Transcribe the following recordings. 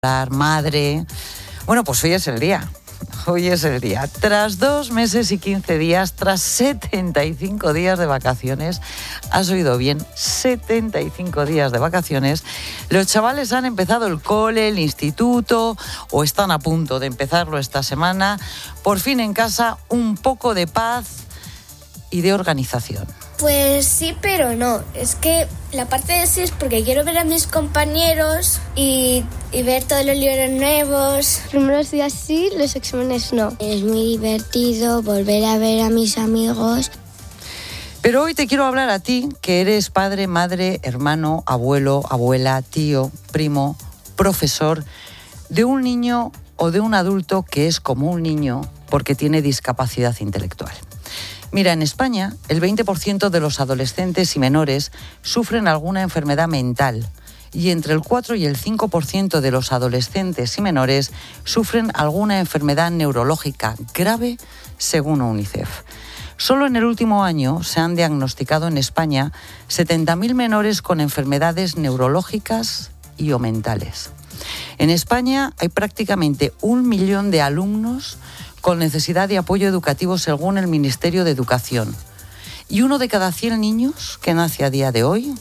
madre. Bueno, pues hoy es el día. Hoy es el día. Tras 2 meses y 15 días, tras 75 días de vacaciones, has oído bien, 75 días de vacaciones, los chavales han empezado el cole, el instituto, o están a punto de empezarlo esta semana. Por fin en casa, un poco de paz y de organización. Pues sí, pero no. Es que la parte de sí es porque quiero ver a mis compañeros y ver todos los libros nuevos. Los primeros días sí, los exámenes no. Es muy divertido volver a ver a mis amigos. Pero hoy te quiero hablar a ti, que eres padre, madre, hermano, abuelo, abuela, tío, primo, profesor, de un niño o de un adulto que es como un niño porque tiene discapacidad intelectual. Mira, en España, el 20% de los adolescentes y menores sufren alguna enfermedad mental y entre el 4 y el 5% de los adolescentes y menores sufren alguna enfermedad neurológica grave, según UNICEF. Solo en el último año se han diagnosticado en España 70.000 menores con enfermedades neurológicas y o mentales. En España hay prácticamente 1 millón de alumnos con necesidad de apoyo educativo según el Ministerio de Educación. Y 1 de cada 100 niños que nace a día de hoy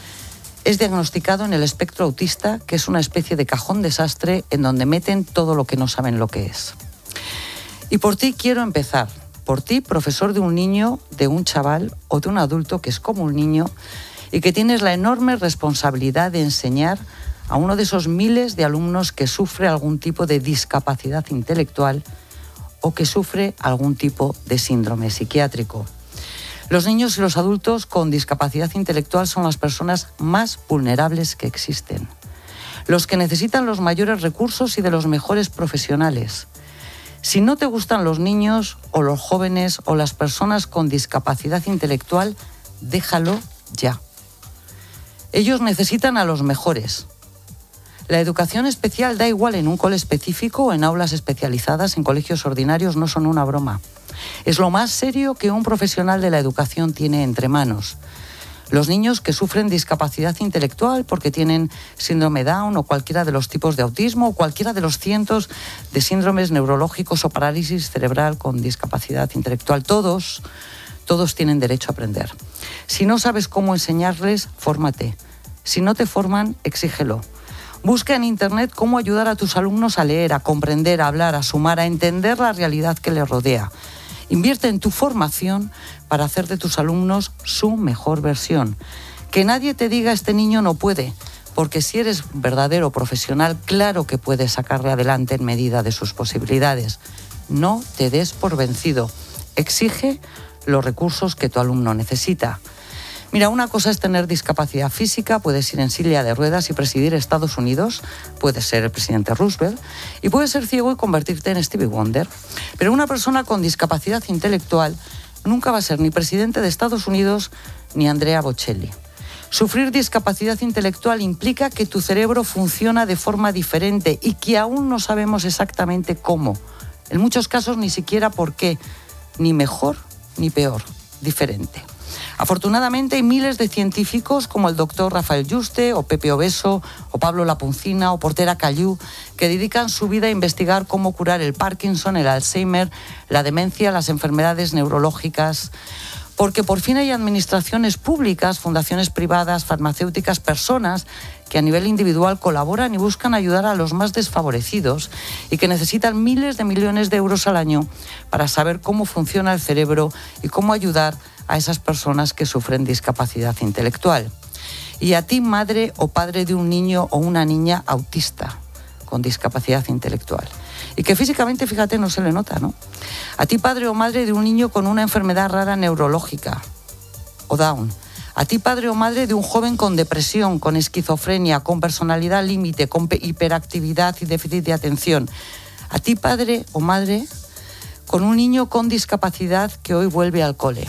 es diagnosticado en el espectro autista, que es una especie de cajón desastre en donde meten todo lo que no saben lo que es. Y por ti quiero empezar. Por ti, profesor de un niño, de un chaval o de un adulto que es como un niño y que tienes la enorme responsabilidad de enseñar a uno de esos miles de alumnos que sufre algún tipo de discapacidad intelectual o que sufre algún tipo de síndrome psiquiátrico. Los niños y los adultos con discapacidad intelectual son las personas más vulnerables que existen, los que necesitan los mayores recursos y de los mejores profesionales. Si no te gustan los niños o los jóvenes o las personas con discapacidad intelectual, déjalo ya. Ellos necesitan a los mejores. La educación especial da igual en un cole específico o en aulas especializadas, en colegios ordinarios, no son una broma. Es lo más serio que un profesional de la educación tiene entre manos. Los niños que sufren discapacidad intelectual porque tienen síndrome Down o cualquiera de los tipos de autismo o cualquiera de los cientos de síndromes neurológicos o parálisis cerebral con discapacidad intelectual, todos tienen derecho a aprender. Si no sabes cómo enseñarles, fórmate. Si no te forman, exígelo. Busca en Internet cómo ayudar a tus alumnos a leer, a comprender, a hablar, a sumar, a entender la realidad que les rodea. Invierte en tu formación para hacer de tus alumnos su mejor versión. Que nadie te diga este niño no puede, porque si eres un verdadero profesional, claro que puedes sacarle adelante en medida de sus posibilidades. No te des por vencido. Exige los recursos que tu alumno necesita. Mira, una cosa es tener discapacidad física, puedes ir en silla de ruedas y presidir Estados Unidos, puedes ser el presidente Roosevelt, y puedes ser ciego y convertirte en Stevie Wonder. Pero una persona con discapacidad intelectual nunca va a ser ni presidente de Estados Unidos ni Andrea Bocelli. Sufrir discapacidad intelectual implica que tu cerebro funciona de forma diferente y que aún no sabemos exactamente cómo. En muchos casos ni siquiera por qué, ni mejor ni peor, diferente. Afortunadamente hay miles de científicos como el doctor Rafael Yuste o Pepe Obeso o Pablo Lapuncina o Portera Callú que dedican su vida a investigar cómo curar el Parkinson, el Alzheimer, la demencia, las enfermedades neurológicas. Porque por fin hay administraciones públicas, fundaciones privadas, farmacéuticas, personas que a nivel individual colaboran y buscan ayudar a los más desfavorecidos y que necesitan miles de millones de euros al año para saber cómo funciona el cerebro y cómo ayudar a esas personas que sufren discapacidad intelectual. Y a ti, madre o padre de un niño o una niña autista con discapacidad intelectual y que físicamente, fíjate, no se le nota, ¿no? A ti, padre o madre de un niño con una enfermedad rara neurológica o Down. A ti, padre o madre de un joven con depresión, con esquizofrenia, con personalidad límite, con hiperactividad y déficit de atención. A ti, padre o madre con un niño con discapacidad que hoy vuelve al cole.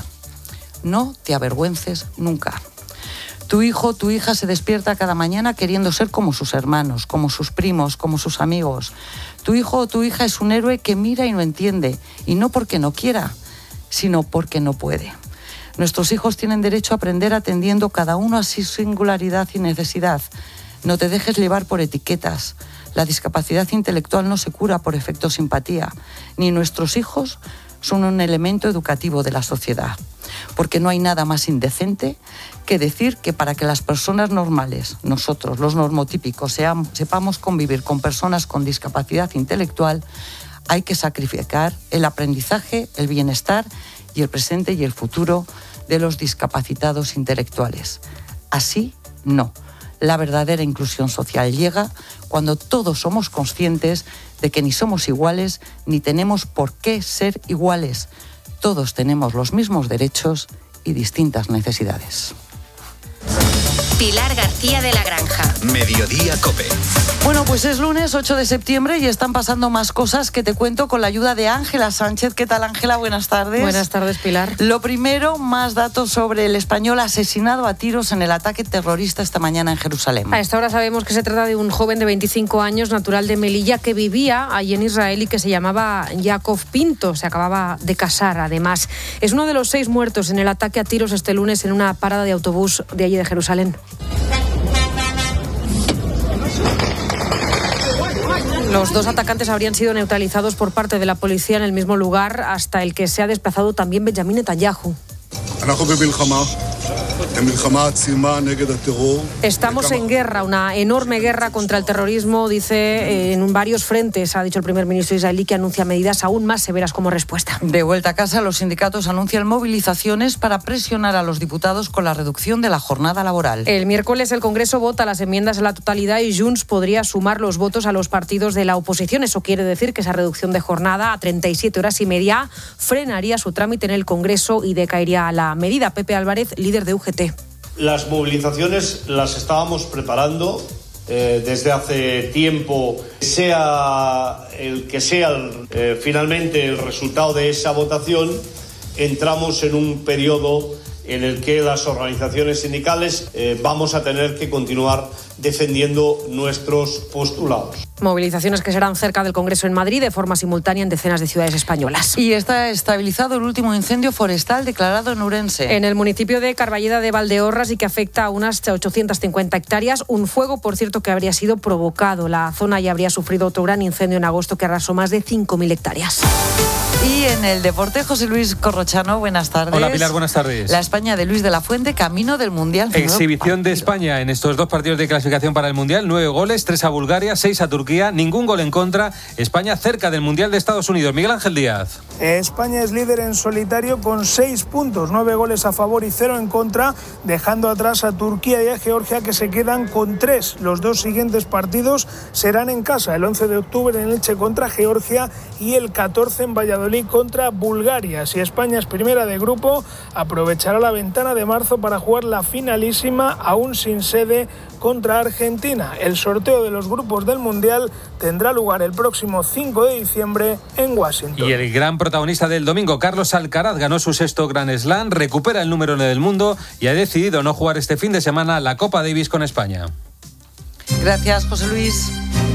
No te avergüences nunca. Tu hijo o tu hija se despierta cada mañana queriendo ser como sus hermanos, como sus primos, como sus amigos. Tu hijo o tu hija es un héroe que mira y no entiende, y no porque no quiera, sino porque no puede. Nuestros hijos tienen derecho a aprender atendiendo cada uno a su singularidad y necesidad. No te dejes llevar por etiquetas. La discapacidad intelectual no se cura por efecto simpatía, ni nuestros hijos son un elemento educativo de la sociedad, porque no hay nada más indecente que decir que para que las personas normales, nosotros, los normotípicos, sepamos convivir con personas con discapacidad intelectual, hay que sacrificar el aprendizaje, el bienestar y el presente y el futuro de los discapacitados intelectuales. Así, no. La verdadera inclusión social llega cuando todos somos conscientes de que ni somos iguales ni tenemos por qué ser iguales. Todos tenemos los mismos derechos y distintas necesidades. Pilar García de la Granja. Mediodía COPE. Bueno, pues es lunes 8 de septiembre y están pasando más cosas que te cuento con la ayuda de Ángela Sánchez. ¿Qué tal, Ángela? Buenas tardes. Buenas tardes, Pilar. Lo primero, más datos sobre el español asesinado a tiros en el ataque terrorista esta mañana en Jerusalén. A esta hora sabemos que se trata de un joven de 25 años, natural de Melilla, que vivía allí en Israel y que se llamaba Jacob Pinto. Se acababa de casar, además. Es uno de los 6 muertos en el ataque a tiros este lunes en una parada de autobús de allí de Jerusalén. Los 2 atacantes habrían sido neutralizados por parte de la policía en el mismo lugar hasta el que se ha desplazado también Benjamin Netanyahu. Estamos en guerra, una enorme guerra contra el terrorismo, dice, en varios frentes, ha dicho el primer ministro israelí, que anuncia medidas aún más severas como respuesta. De vuelta a casa, los sindicatos anuncian movilizaciones para presionar a los diputados con la reducción de la jornada laboral. El miércoles el Congreso vota las enmiendas a la totalidad y Junts podría sumar los votos a los partidos de la oposición. Eso quiere decir que esa reducción de jornada a 37 horas y media frenaría su trámite en el Congreso y decaería la medida. Pepe Álvarez, líder de UGT. Las movilizaciones las estábamos preparando desde hace tiempo. Sea el que sea finalmente el resultado de esa votación, entramos en un periodo en el que las organizaciones sindicales vamos a tener que continuar defendiendo nuestros postulados. Movilizaciones que serán cerca del Congreso en Madrid de forma simultánea en decenas de ciudades españolas. Y está estabilizado el último incendio forestal declarado en Ourense. En el municipio de Carballeda de Valdeorras y que afecta a unas 850 hectáreas. Un fuego, por cierto, que habría sido provocado. La zona ya habría sufrido otro gran incendio en agosto que arrasó más de 5.000 hectáreas. Y en el deporte, José Luis Corrochano, buenas tardes. Hola, Pilar, buenas tardes. La España de Luis de la Fuente, camino del Mundial. Exhibición de España en estos 2 partidos de clasificación para el Mundial. 9 goles, 3 a Bulgaria, 6 a Turquía, ningún gol en contra. España cerca del Mundial de Estados Unidos. Miguel Ángel Díaz. España es líder en solitario con 6 puntos, 9 goles a favor y 0 en contra, dejando atrás a Turquía y a Georgia, que se quedan con 3. Los 2 siguientes partidos serán en casa, el 11 de octubre en Elche contra Georgia y el 14 en Valladolid contra Bulgaria. Si España es primera de grupo, aprovechará la ventana de marzo para jugar la finalísima, aún sin sede, contra Argentina. El sorteo de los grupos del Mundial tendrá lugar el próximo 5 de diciembre en Washington. Y el gran protagonista del domingo, Carlos Alcaraz, ganó su 6º Grand Slam, recupera el número 1 del mundo y ha decidido no jugar este fin de semana la Copa Davis con España. Gracias, José Luis.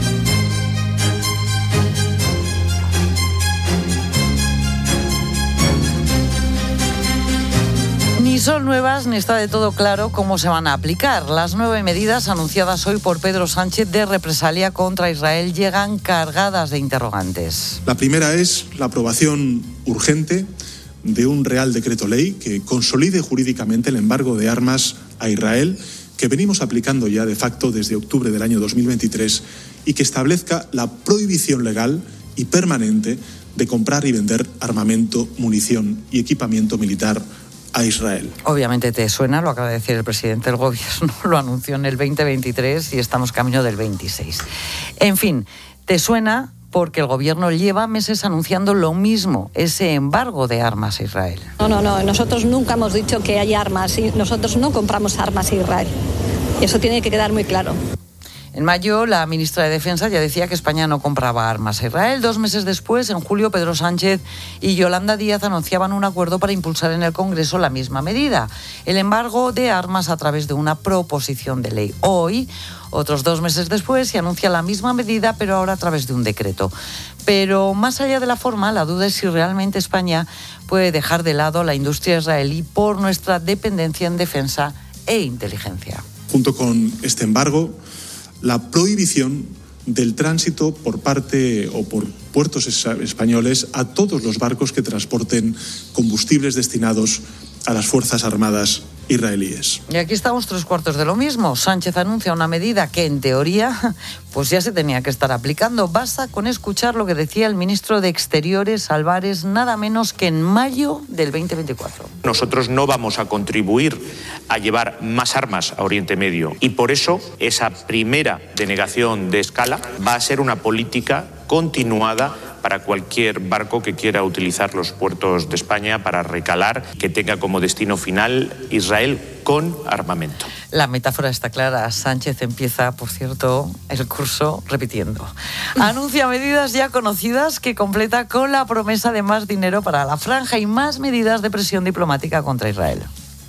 Ni son nuevas ni está de todo claro cómo se van a aplicar. Las 9 medidas anunciadas hoy por Pedro Sánchez de represalia contra Israel llegan cargadas de interrogantes. La primera es la aprobación urgente de un Real Decreto Ley que consolide jurídicamente el embargo de armas a Israel que venimos aplicando ya de facto desde octubre del año 2023 y que establezca la prohibición legal y permanente de comprar y vender armamento, munición y equipamiento militar a Israel. Obviamente te suena, lo acaba de decir el presidente del gobierno, lo anunció en el 2023 y estamos camino del 26. En fin, te suena porque el gobierno lleva meses anunciando lo mismo, ese embargo de armas a Israel. No, nosotros nunca hemos dicho que hay armas y nosotros no compramos armas a Israel. Y eso tiene que quedar muy claro. En mayo, la ministra de Defensa ya decía que España no compraba armas a Israel. 2 meses después, en julio, Pedro Sánchez y Yolanda Díaz anunciaban un acuerdo para impulsar en el Congreso la misma medida, el embargo de armas a través de una proposición de ley. Hoy, otros 2 meses después, se anuncia la misma medida, pero ahora a través de un decreto. Pero más allá de la forma, la duda es si realmente España puede dejar de lado la industria israelí por nuestra dependencia en defensa e inteligencia. Junto con este embargo, la prohibición del tránsito por parte o por puertos españoles a todos los barcos que transporten combustibles destinados a las Fuerzas Armadas israelíes. Y aquí estamos 3/4 de lo mismo. Sánchez anuncia una medida que, en teoría, pues ya se tenía que estar aplicando. Basta con escuchar lo que decía el ministro de Exteriores, Álvarez, nada menos que en mayo del 2024. Nosotros no vamos a contribuir a llevar más armas a Oriente Medio y por eso esa primera denegación de escala va a ser una política continuada para cualquier barco que quiera utilizar los puertos de España para recalar, que tenga como destino final Israel con armamento. La metáfora está clara. Sánchez empieza, por cierto, el curso repitiendo. Anuncia medidas ya conocidas que completa con la promesa de más dinero para la franja y más medidas de presión diplomática contra Israel.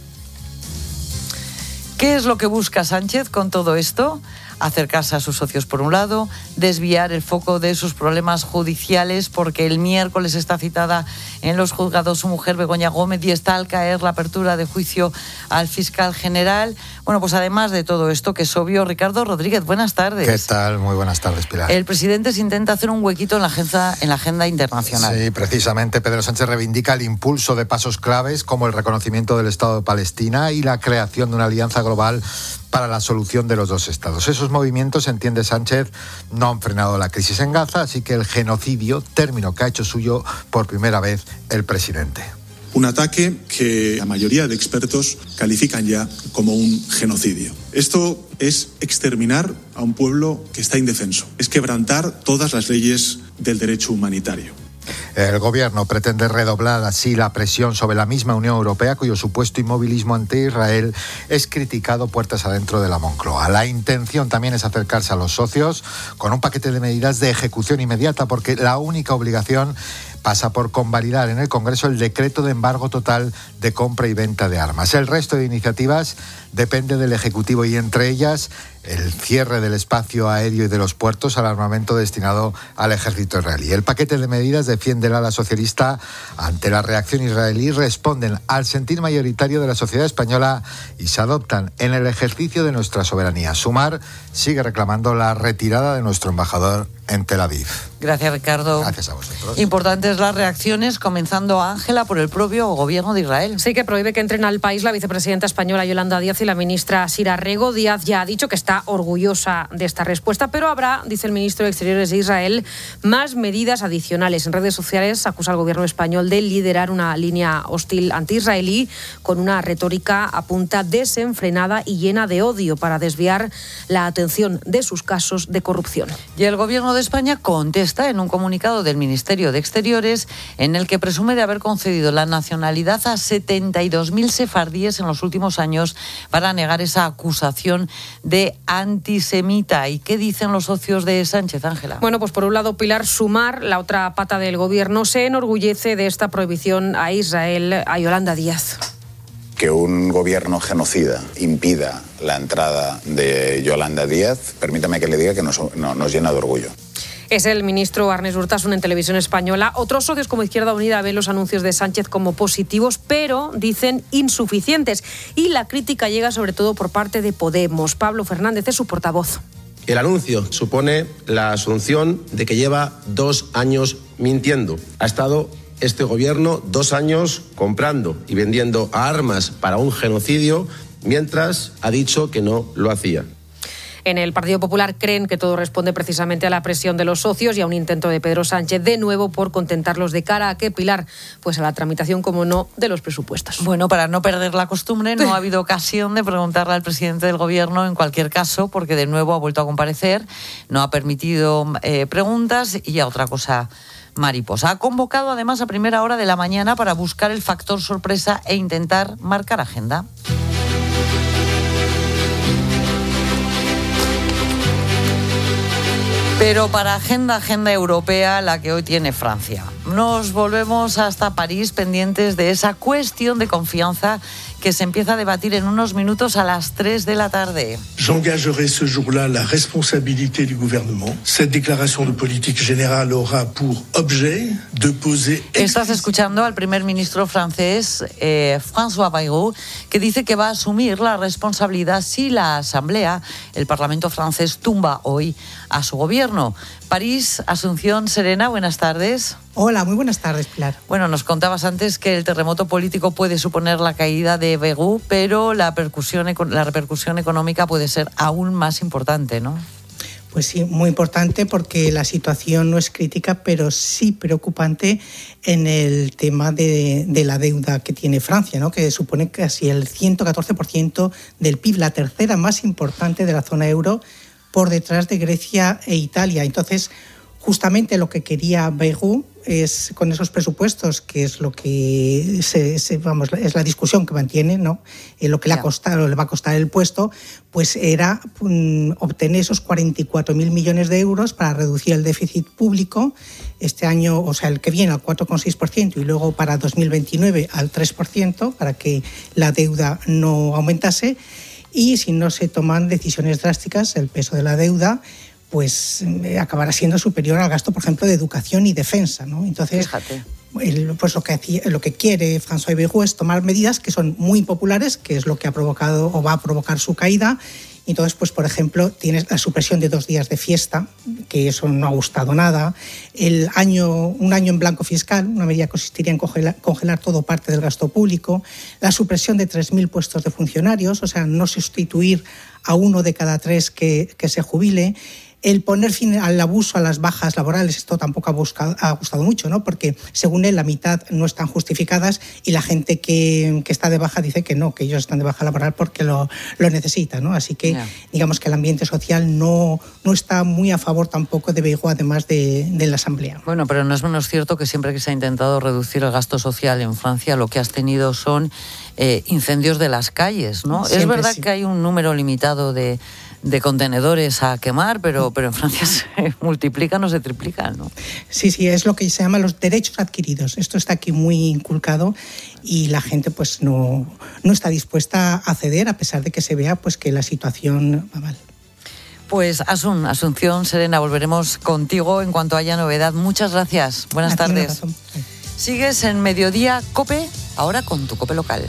¿Qué es lo que busca Sánchez con todo esto? Acercarse a sus socios por un lado, desviar el foco de sus problemas judiciales porque el miércoles está citada en los juzgados su mujer Begoña Gómez y está al caer la apertura de juicio al fiscal general. Bueno, pues además de todo esto, que es obvio, Ricardo Rodríguez, buenas tardes. ¿Qué tal? Muy buenas tardes, Pilar. El presidente se intenta hacer un huequito en la agenda internacional. Sí, precisamente Pedro Sánchez reivindica el impulso de pasos claves como el reconocimiento del Estado de Palestina y la creación de una alianza global para la solución de los dos estados. Esos movimientos, entiende Sánchez, no han frenado la crisis en Gaza, así que el genocidio, término que ha hecho suyo por primera vez el presidente. Un ataque que la mayoría de expertos califican ya como un genocidio. Esto es exterminar a un pueblo que está indefenso, es quebrantar todas las leyes del derecho humanitario. El gobierno pretende redoblar así la presión sobre la misma Unión Europea, cuyo supuesto inmovilismo ante Israel es criticado puertas adentro de la Moncloa. La intención también es acercarse a los socios con un paquete de medidas de ejecución inmediata, porque la única obligación pasa por convalidar en el Congreso el decreto de embargo total de compra y venta de armas. El resto de iniciativas depende del Ejecutivo y entre ellas el cierre del espacio aéreo y de los puertos al armamento destinado al ejército israelí. El paquete de medidas, defiende el ala socialista, ante la reacción israelí, responden al sentir mayoritario de la sociedad española y se adoptan en el ejercicio de nuestra soberanía. Sumar sigue reclamando la retirada de nuestro embajador en Tel Aviv. Gracias, Ricardo. Gracias a vosotros. Importantes las reacciones, comenzando, Ángela, por el propio gobierno de Israel. Sí, que prohíbe que entren al país la vicepresidenta española Yolanda Díaz y la ministra Sira Rego. Díaz ya ha dicho que está orgullosa de esta respuesta, pero habrá, dice el ministro de Exteriores de Israel, más medidas adicionales. En redes sociales acusa al gobierno español de liderar una línea hostil anti-israelí con una retórica a punta desenfrenada y llena de odio para desviar la atención de sus casos de corrupción. Y el gobierno de España contesta en un comunicado del Ministerio de Exteriores en el que presume de haber concedido la nacionalidad a 72.000 sefardíes en los últimos años para negar esa acusación de antisemita. ¿Y qué dicen los socios de Sánchez, Ángela? Bueno, pues por un lado, Pilar, Sumar, la otra pata del gobierno, se enorgullece de esta prohibición a Israel, a Yolanda Díaz. Que un gobierno genocida impida la entrada de Yolanda Díaz, permítame que le diga que nos llena de orgullo. Es el ministro Ernest Urtasun en Televisión Española. Otros socios como Izquierda Unida ven los anuncios de Sánchez como positivos, pero dicen insuficientes. Y la crítica llega sobre todo por parte de Podemos. Pablo Fernández es su portavoz. El anuncio supone la asunción de que lleva 2 años mintiendo. Ha estado este gobierno 2 años comprando y vendiendo armas para un genocidio, mientras ha dicho que no lo hacía. En el Partido Popular creen que todo responde precisamente a la presión de los socios y a un intento de Pedro Sánchez de nuevo por contentarlos de cara a qué, Pilar, pues a la tramitación, como no, de los presupuestos. Bueno, para no perder la costumbre, no ha habido ocasión de preguntarle al presidente del gobierno en cualquier caso, porque de nuevo ha vuelto a comparecer, no ha permitido preguntas y ya otra cosa mariposa. Ha convocado además a primera hora de la mañana para buscar el factor sorpresa e intentar marcar agenda. Pero para agenda europea, la que hoy tiene Francia. nos volvemos hasta París pendientes de esa cuestión de confianza que se empieza a debatir en unos minutos a las 3 de la tarde. J'engagerai ce jour-là la responsabilité du gouvernement. Cette déclaration de politique générale aura pour objet de poser... Estás escuchando al primer ministro francés, François Bayrou, que dice que va a asumir la responsabilidad si la Asamblea, el Parlamento francés, tumba hoy a su gobierno. París, Asunción, Serena, buenas tardes. Hola, muy buenas tardes, Pilar. Bueno, nos contabas antes que el terremoto político puede suponer la caída de Bayrou, pero la repercusión económica puede ser aún más importante, ¿no? Pues sí, muy importante porque la situación no es crítica, pero sí preocupante en el tema de la deuda que tiene Francia, ¿no? Que supone casi el 114% del PIB, la tercera más importante de la zona euro, por detrás de Grecia e Italia. Entonces, justamente lo que quería Bayrou es, con esos presupuestos, que es lo que es la discusión que mantiene, ¿no? Lo que le va a costar el puesto, pues era obtener esos 44.000 millones de euros para reducir el déficit público este año, o sea, el que viene al 4,6% y luego para 2029 al 3%, para que la deuda no aumentase. Y si no se toman decisiones drásticas, el peso de la deuda pues acabará siendo superior al gasto, por ejemplo, de educación y defensa, ¿no? Entonces, fíjate. Pues lo que quiere François Bayrou es tomar medidas que son muy impopulares, que es lo que ha provocado o va a provocar su caída. Entonces, pues por ejemplo, tienes la supresión de 2 días de fiesta, que eso no ha gustado nada. Un año en blanco fiscal, una medida que consistiría en congelar todo parte del gasto público. La supresión de 3.000 puestos de funcionarios, o sea, no sustituir a 1 de cada 3 que se jubile. El poner fin al abuso, a las bajas laborales, esto tampoco ha gustado mucho, ¿no? Porque según él la mitad no están justificadas y la gente que está de baja dice que no, que ellos están de baja laboral porque lo necesitan, ¿no? Así que digamos que el ambiente social no está muy a favor tampoco de Bayrou, además de la Asamblea. Bueno, pero no es menos cierto que siempre que se ha intentado reducir el gasto social en Francia, lo que has tenido son incendios de las calles, ¿no? Siempre, es verdad que hay un número limitado de contenedores a quemar, pero en Francia se multiplican o se triplican, ¿no? Sí, es lo que se llama los derechos adquiridos. Esto está aquí muy inculcado y la gente pues no está dispuesta a ceder, a pesar de que se vea pues que la situación va mal. Pues Asunción, Serena, volveremos contigo en cuanto haya novedad. Muchas gracias. Buenas tardes. Sigues en Mediodía COPE, ahora con tu COPE local.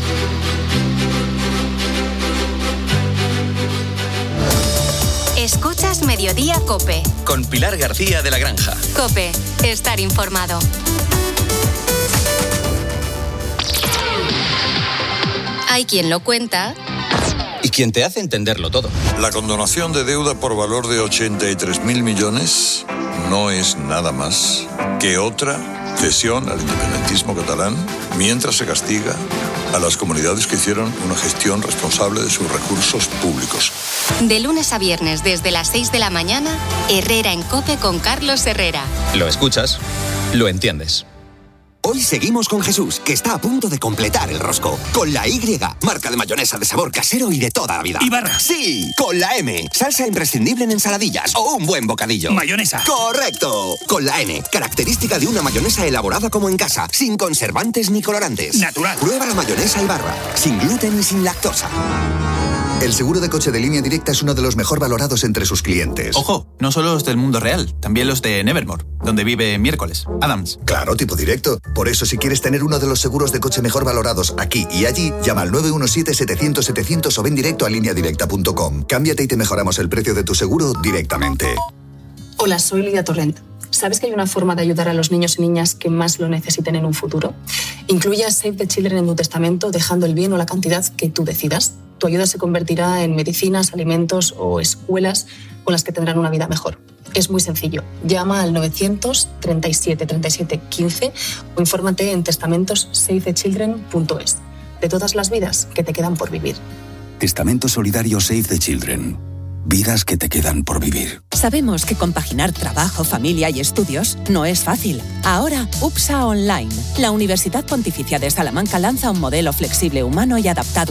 Escuchas Mediodía COPE. Con Pilar García de la Granja. COPE, estar informado. Hay quien lo cuenta. Y quien te hace entenderlo todo. La condonación de deuda por valor de 83.000 millones no es nada más que otra cesión al independentismo catalán, mientras se castiga a las comunidades que hicieron una gestión responsable de sus recursos públicos. De lunes a viernes desde las 6 de la mañana, Herrera en COPE con Carlos Herrera. Lo escuchas, lo entiendes. Hoy seguimos con Jesús, que está a punto de completar el rosco. Con la Y, marca de mayonesa de sabor casero y de toda la vida. ¿Y barra? Sí, con la M, salsa imprescindible en ensaladillas o un buen bocadillo. Mayonesa. ¡Correcto! Con la N, característica de una mayonesa elaborada como en casa, sin conservantes ni colorantes. Natural. Prueba la mayonesa Ibarra, sin gluten y sin lactosa. El seguro de coche de Línea Directa es uno de los mejor valorados entre sus clientes. Ojo, no solo los del mundo real, también los de Nevermore, donde vive Miércoles, Adams. Claro, tipo directo. Por eso, si quieres tener uno de los seguros de coche mejor valorados aquí y allí, llama al 917-700-700 o ven directo a lineadirecta.com. Cámbiate y te mejoramos el precio de tu seguro directamente. Hola, soy Lidia Torrent. ¿Sabes que hay una forma de ayudar a los niños y niñas que más lo necesiten en un futuro? Incluye a Save the Children en tu testamento, dejando el bien o la cantidad que tú decidas. Tu ayuda se convertirá en medicinas, alimentos o escuelas con las que tendrán una vida mejor. Es muy sencillo. Llama al 937 37 15 o infórmate en testamentosavethechildren.es. De todas las vidas que te quedan por vivir. Testamento solidario Save the Children. Vidas que te quedan por vivir. Sabemos que compaginar trabajo, familia y estudios no es fácil. Ahora, UPSA Online. La Universidad Pontificia de Salamanca lanza un modelo flexible, humano y adaptado a ti.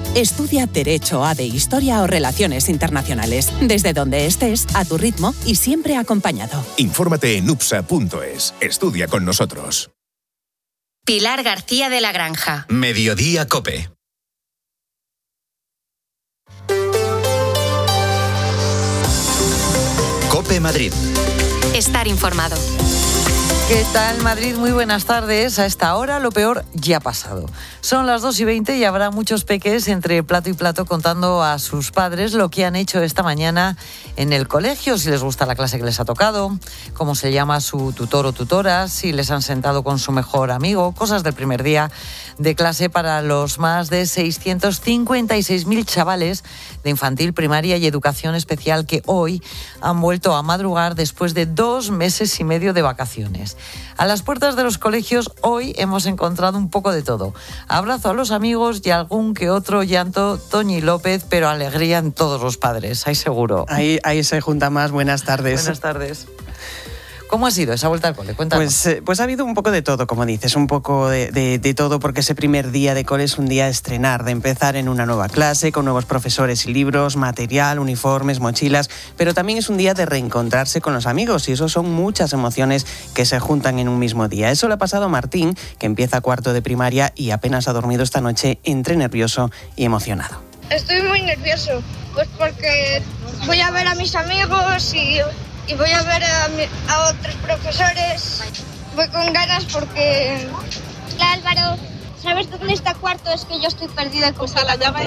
Estudia Derecho, ADE, Historia o Relaciones Internacionales. Desde donde estés, a tu ritmo y siempre acompañado. Infórmate en upsa.es. Estudia con nosotros. Pilar García de la Granja. Mediodía COPE. COPE Madrid. Estar informado. ¿Qué tal, Madrid? Muy buenas tardes. A esta hora lo peor ya ha pasado. Son las 2:20 y habrá muchos peques entre plato y plato contando a sus padres lo que han hecho esta mañana en el colegio, si les gusta la clase que les ha tocado, cómo se llama su tutor o tutora, si les han sentado con su mejor amigo, cosas del primer día de clase para los más de 656.000 chavales de infantil, primaria y educación especial que hoy han vuelto a madrugar después de 2 meses y medio de vacaciones. A las puertas de los colegios hoy hemos encontrado un poco de todo. Abrazo a los amigos y algún que otro llanto, Toñi López, pero alegría en todos los padres, hay seguro. Ahí se junta más. Buenas tardes. Buenas tardes. ¿Cómo ha sido esa vuelta al cole? Cuéntanos. Pues ha habido un poco de todo, como dices, un poco de todo, porque ese primer día de cole es un día de estrenar, de empezar en una nueva clase, con nuevos profesores y libros, material, uniformes, mochilas, pero también es un día de reencontrarse con los amigos y eso son muchas emociones que se juntan en un mismo día. Eso le ha pasado a Martín, que empieza cuarto de primaria y apenas ha dormido esta noche, entre nervioso y emocionado. Estoy muy nervioso, pues porque voy a ver a mis amigos y voy a ver a otros profesores. Voy con ganas porque... Hola, Álvaro, ¿sabes dónde está cuarto? Es que yo estoy perdida. Pues a la llave.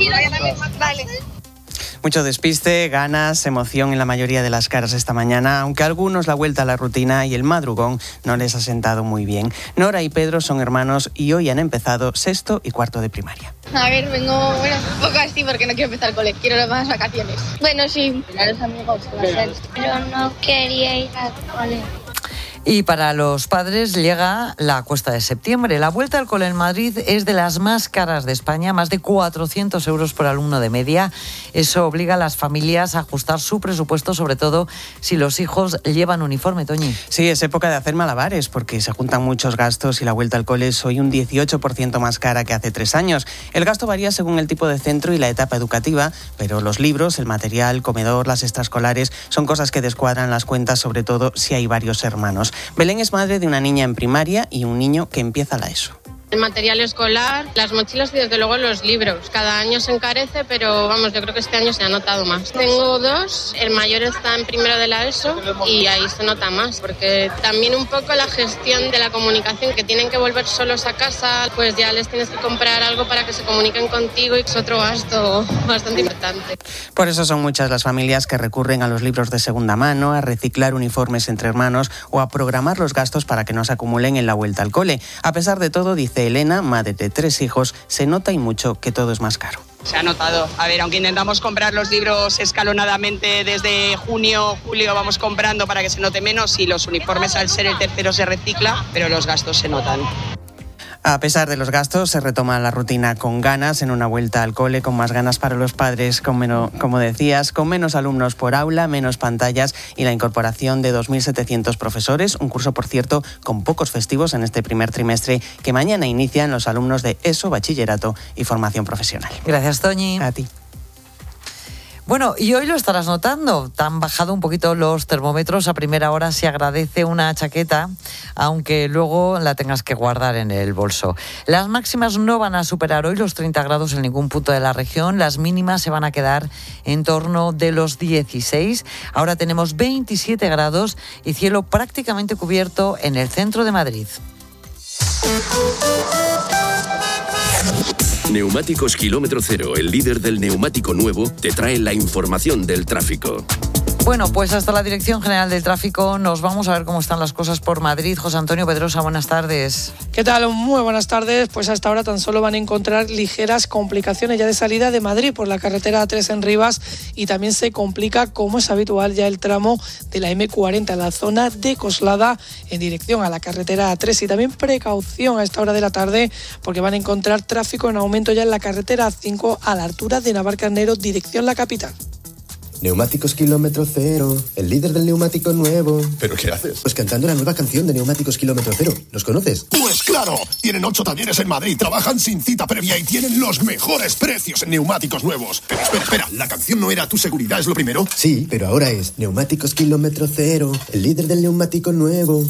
Vale. Mucho despiste, ganas, emoción en la mayoría de las caras esta mañana, aunque a algunos la vuelta a la rutina y el madrugón no les ha sentado muy bien. Nora y Pedro son hermanos y hoy han empezado sexto y cuarto de primaria. A ver, vengo un poco así porque no quiero empezar el cole, quiero las vacaciones. Bueno, sí. Los amigos, pero no quería ir al cole. Y para los padres llega la cuesta de septiembre. La vuelta al cole en Madrid es de las más caras de España, más de 400 euros por alumno de media. Eso obliga a las familias a ajustar su presupuesto, sobre todo si los hijos llevan uniforme, Toñi. Sí, es época de hacer malabares porque se juntan muchos gastos y la vuelta al cole es hoy un 18% más cara que hace 3 años. El gasto varía según el tipo de centro y la etapa educativa, pero los libros, el material, el comedor, las extraescolares son cosas que descuadran las cuentas, sobre todo si hay varios hermanos. Belén es madre de una niña en primaria y un niño que empieza la ESO. El material escolar, las mochilas y desde luego los libros. Cada año se encarece, pero vamos, yo creo que este año se ha notado más. Tengo 2, el mayor está en primero de la ESO y ahí se nota más, porque también un poco la gestión de la comunicación, que tienen que volver solos a casa, pues ya les tienes que comprar algo para que se comuniquen contigo y es otro gasto bastante importante. Por eso son muchas las familias que recurren a los libros de segunda mano, a reciclar uniformes entre hermanos o a programar los gastos para que no se acumulen en la vuelta al cole. A pesar de todo, dice Elena, madre de 3 hijos, se nota y mucho que todo es más caro. Se ha notado. A ver, aunque intentamos comprar los libros escalonadamente desde junio, julio vamos comprando para que se note menos y los uniformes al ser el tercero se recicla, pero los gastos se notan. A pesar de los gastos, se retoma la rutina con ganas en una vuelta al cole, con más ganas para los padres, como decías, con menos alumnos por aula, menos pantallas y la incorporación de 2.700 profesores, un curso, por cierto, con pocos festivos en este primer trimestre que mañana inician los alumnos de ESO, bachillerato y formación profesional. Gracias, Toñi. A ti. Bueno, y hoy lo estarás notando, te han bajado un poquito los termómetros, a primera hora se agradece una chaqueta, aunque luego la tengas que guardar en el bolso. Las máximas no van a superar hoy los 30 grados en ningún punto de la región, las mínimas se van a quedar en torno de los 16. Ahora tenemos 27 grados y cielo prácticamente cubierto en el centro de Madrid. Neumáticos Kilómetro Cero, el líder del neumático nuevo, te trae la información del tráfico. Bueno, pues hasta la Dirección General del Tráfico nos vamos a ver cómo están las cosas por Madrid. José Antonio Pedrosa, buenas tardes. ¿Qué tal? Muy buenas tardes. Pues hasta ahora tan solo van a encontrar ligeras complicaciones ya de salida de Madrid por la carretera A3 en Rivas y también se complica, como es habitual, ya el tramo de la M40 en la zona de Coslada en dirección a la carretera A3 y también precaución a esta hora de la tarde porque van a encontrar tráfico en aumento ya en la carretera A5 a la altura de Navarcarnero dirección la capital. Neumáticos Kilómetro Cero, el líder del neumático nuevo. ¿Pero qué haces? Pues cantando la nueva canción de Neumáticos Kilómetro Cero. ¿Los conoces? Pues claro, tienen 8 talleres en Madrid, trabajan sin cita previa y tienen los mejores precios en neumáticos nuevos. Pero espera, ¿la canción no era Tu seguridad es lo primero? Sí, pero ahora es Neumáticos Kilómetro Cero, el líder del neumático nuevo.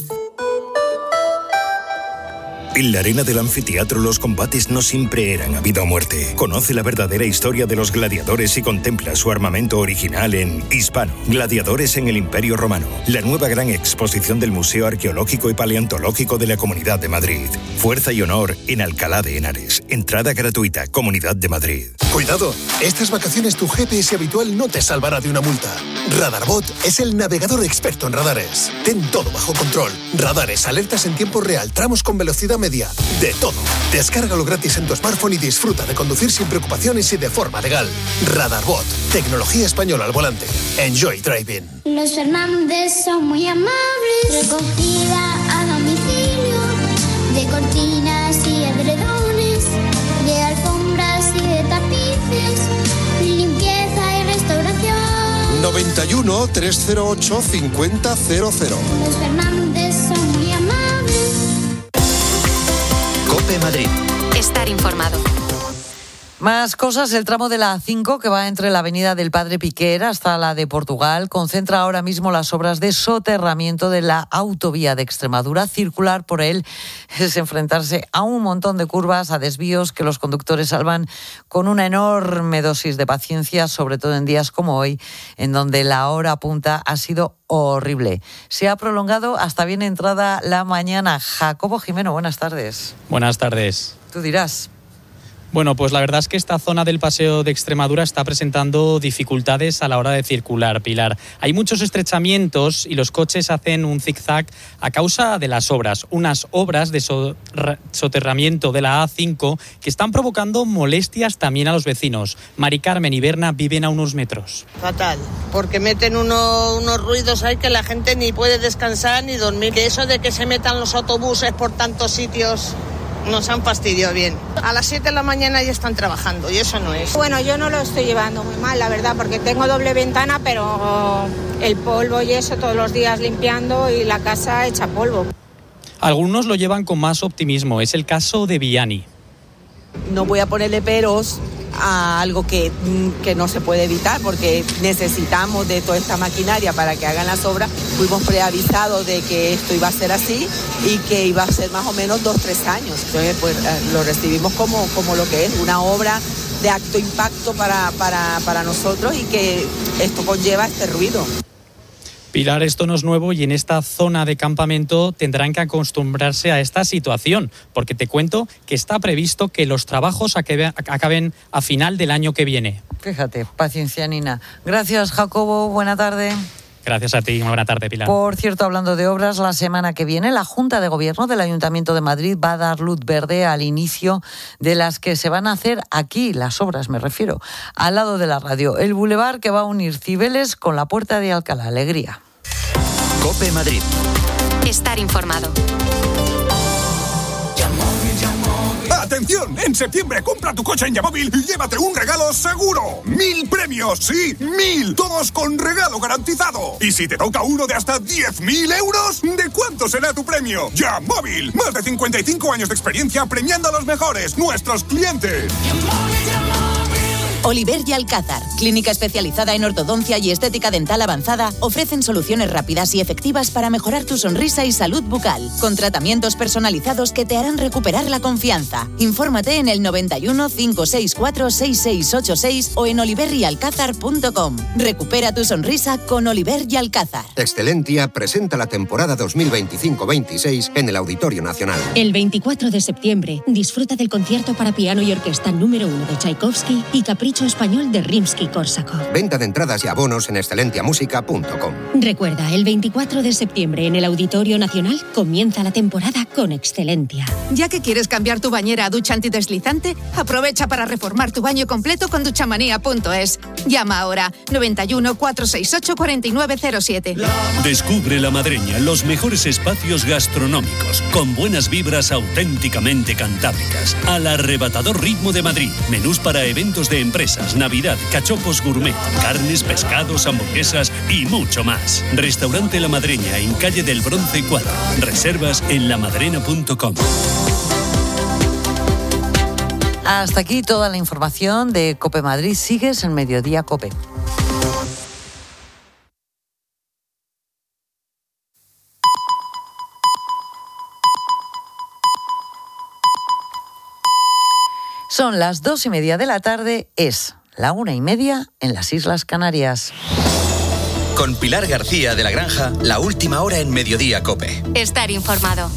En la arena del anfiteatro los combates no siempre eran a vida o muerte. Conoce la verdadera historia de los gladiadores y contempla su armamento original en Hispano, Gladiadores en el Imperio Romano. La nueva gran exposición del Museo Arqueológico y Paleontológico de la Comunidad de Madrid. Fuerza y honor en Alcalá de Henares. Entrada gratuita, Comunidad de Madrid. Cuidado, estas vacaciones tu GPS habitual no te salvará de una multa. Radarbot es el navegador experto en radares. Ten todo bajo control. Radares, alertas en tiempo real, tramos con velocidad media, de todo. Descárgalo gratis en tu smartphone y disfruta de conducir sin preocupaciones y de forma legal. Radarbot, tecnología española al volante. Enjoy driving. Los Fernández son muy amables. Recogida a domicilio de cortinas y edredones, de alfombras y de tapices, limpieza y restauración. 91 308 5000. Los Fernández son muy amables. COPE Madrid. Estar informado. Más cosas, el tramo de la A5 que va entre la avenida del Padre Piquer hasta la de Portugal concentra ahora mismo las obras de soterramiento de la autovía de Extremadura. Circular por él es enfrentarse a un montón de curvas, a desvíos que los conductores salvan con una enorme dosis de paciencia, sobre todo en días como hoy, en donde la hora punta ha sido horrible. Se ha prolongado hasta bien entrada la mañana. Jacobo Jimeno, buenas tardes. Buenas tardes. Tú dirás. Bueno, pues la verdad es que esta zona del Paseo de Extremadura está presentando dificultades a la hora de circular, Pilar. Hay muchos estrechamientos y los coches hacen un zigzag a causa de las obras. Unas obras de soterramiento de la A5 que están provocando molestias también a los vecinos. Mari Carmen y Berna viven a unos metros. Fatal, porque meten unos ruidos ahí que la gente ni puede descansar ni dormir. Que eso de que se metan los autobuses por tantos sitios nos han fastidiado bien. A las 7 de la mañana ya están trabajando y eso no es. Bueno, yo no lo estoy llevando muy mal, la verdad, porque tengo doble ventana, pero el polvo y eso todos los días limpiando y la casa hecha polvo. Algunos lo llevan con más optimismo. Es el caso de Vianney. No voy a ponerle peros a algo que no se puede evitar porque necesitamos de toda esta maquinaria para que hagan las obras. Fuimos preavisados de que esto iba a ser así y que iba a ser más o menos 2-3 años. Entonces pues lo recibimos como lo que es, una obra de alto impacto para nosotros y que esto conlleva este ruido. Pilar, esto no es nuevo y en esta zona de campamento tendrán que acostumbrarse a esta situación, porque te cuento que está previsto que los trabajos acaben a final del año que viene. Fíjate, paciencia, Nina. Gracias, Jacobo. Buena tarde. Gracias a ti. Buena tarde, Pilar. Por cierto, hablando de obras, la semana que viene la Junta de Gobierno del Ayuntamiento de Madrid va a dar luz verde al inicio de las que se van a hacer aquí, las obras me refiero, al lado de la radio. El bulevar que va a unir Cibeles con la Puerta de Alcalá. Alegría. COPE Madrid. Estar informado. ¡Atención! En septiembre compra tu coche en Yamóvil y llévate un regalo seguro. 1000 premios, sí, 1000. Todos con regalo garantizado. Y si te toca uno de hasta 10.000 euros, ¿de cuánto será tu premio? Yamóvil. Más de 55 años de experiencia premiando a los mejores, nuestros clientes. Oliver y Alcázar, clínica especializada en ortodoncia y estética dental avanzada, ofrecen soluciones rápidas y efectivas para mejorar tu sonrisa y salud bucal, con tratamientos personalizados que te harán recuperar la confianza. Infórmate en el 91 564 6686 o en oliveryalcázar.com. Recupera tu sonrisa con Oliver y Alcázar. Excelentia presenta la temporada 2025-26 en el Auditorio Nacional. El 24 de septiembre, disfruta del concierto para piano y orquesta número 1 de Tchaikovsky y Capricho Español de Rimsky-Korsakov. Venta de entradas y abonos en excelentiamusica.com. Recuerda, el 24 de septiembre en el Auditorio Nacional comienza la temporada con Excelentia. Ya que quieres cambiar tu bañera a ducha antideslizante, aprovecha para reformar tu baño completo con duchamanía.es. Llama ahora 91 468 4907. Descubre La Madreña, los mejores espacios gastronómicos, con buenas vibras auténticamente cantábricas, al arrebatador ritmo de Madrid. Menús para eventos de empresas, Navidad, cachopos gourmet, carnes, pescados, hamburguesas y mucho más. Restaurante La Madreña, en calle del Bronce 4. Reservas en lamadrena.com. Hasta aquí toda la información de COPE Madrid. Sigues en Mediodía COPE. Son las 2:30 de la tarde, es la 1:30 en las Islas Canarias. Con Pilar García de la Granja, la última hora en Mediodía COPE. Estar informado.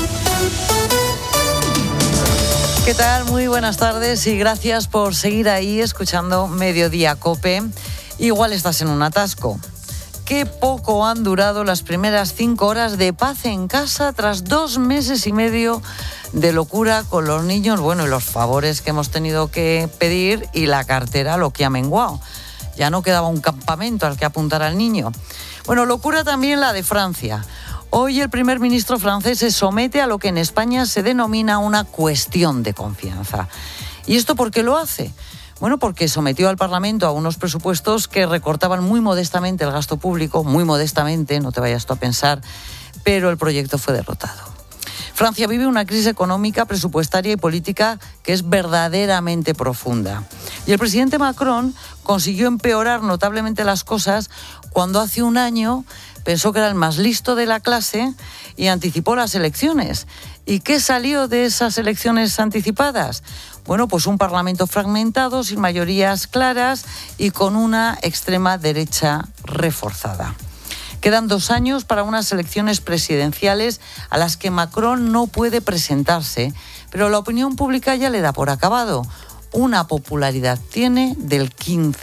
¿Qué tal? Muy buenas tardes y gracias por seguir ahí escuchando Mediodía COPE. Igual estás en un atasco. Qué poco han durado las primeras 5 horas de paz en casa tras 2 meses y medio de locura con los niños, bueno, y los favores que hemos tenido que pedir y la cartera, lo que ha menguado. Ya no quedaba un campamento al que apuntar al niño. Bueno, locura también la de Francia. Hoy el primer ministro francés se somete a lo que en España se denomina una cuestión de confianza. ¿Y esto por qué lo hace? Bueno, porque sometió al Parlamento a unos presupuestos que recortaban muy modestamente el gasto público, muy modestamente, no te vayas tú a pensar, pero el proyecto fue derrotado. Francia vive una crisis económica, presupuestaria y política que es verdaderamente profunda. Y el presidente Macron consiguió empeorar notablemente las cosas cuando hace un año pensó que era el más listo de la clase y anticipó las elecciones. ¿Y qué salió de esas elecciones anticipadas? Bueno, pues un parlamento fragmentado, sin mayorías claras y con una extrema derecha reforzada. Quedan 2 años para unas elecciones presidenciales a las que Macron no puede presentarse, pero la opinión pública ya le da por acabado. Una popularidad tiene del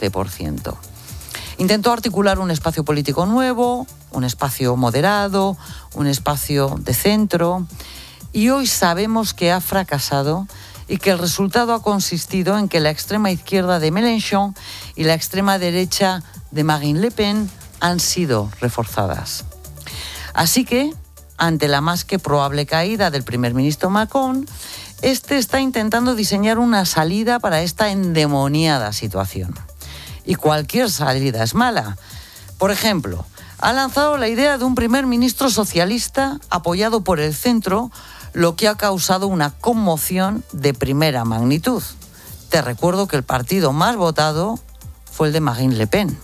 15%. Intentó articular un espacio político nuevo, un espacio moderado, un espacio de centro, y hoy sabemos que ha fracasado y que el resultado ha consistido en que la extrema izquierda de Mélenchon y la extrema derecha de Marine Le Pen han sido reforzadas. Así que, ante la más que probable caída del primer ministro Macron, este está intentando diseñar una salida para esta endemoniada situación. Y cualquier salida es mala. Por ejemplo, ha lanzado la idea de un primer ministro socialista apoyado por el centro, lo que ha causado una conmoción de primera magnitud. Te recuerdo que el partido más votado fue el de Marine Le Pen.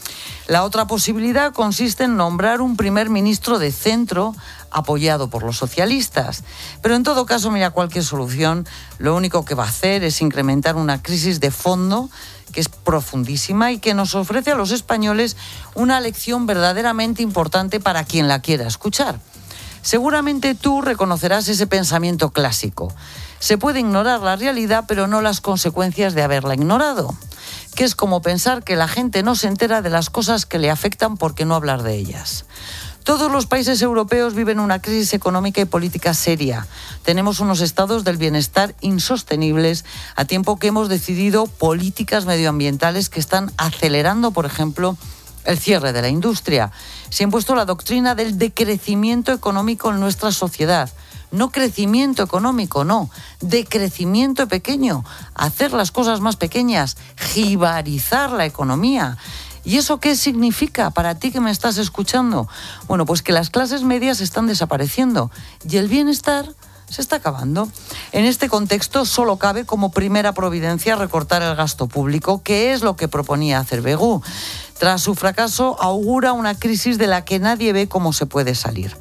La otra posibilidad consiste en nombrar un primer ministro de centro apoyado por los socialistas. Pero en todo caso, mira, cualquier solución lo único que va a hacer es incrementar una crisis de fondo que es profundísima y que nos ofrece a los españoles una lección verdaderamente importante para quien la quiera escuchar. Seguramente tú reconocerás ese pensamiento clásico. Se puede ignorar la realidad, pero no las consecuencias de haberla ignorado. Que es como pensar que la gente no se entera de las cosas que le afectan porque no hablar de ellas. Todos los países europeos viven una crisis económica y política seria. Tenemos unos estados del bienestar insostenibles, a tiempo que hemos decidido políticas medioambientales que están acelerando, por ejemplo, el cierre de la industria. Se ha impuesto la doctrina del decrecimiento económico en nuestra sociedad. No crecimiento económico, no, decrecimiento pequeño, hacer las cosas más pequeñas, jibarizar la economía. ¿Y eso qué significa para ti que me estás escuchando? Bueno, pues que las clases medias están desapareciendo y el bienestar se está acabando. En este contexto solo cabe como primera providencia recortar el gasto público, que es lo que proponía hacer Begú. Tras su fracaso augura una crisis de la que nadie ve cómo se puede salir.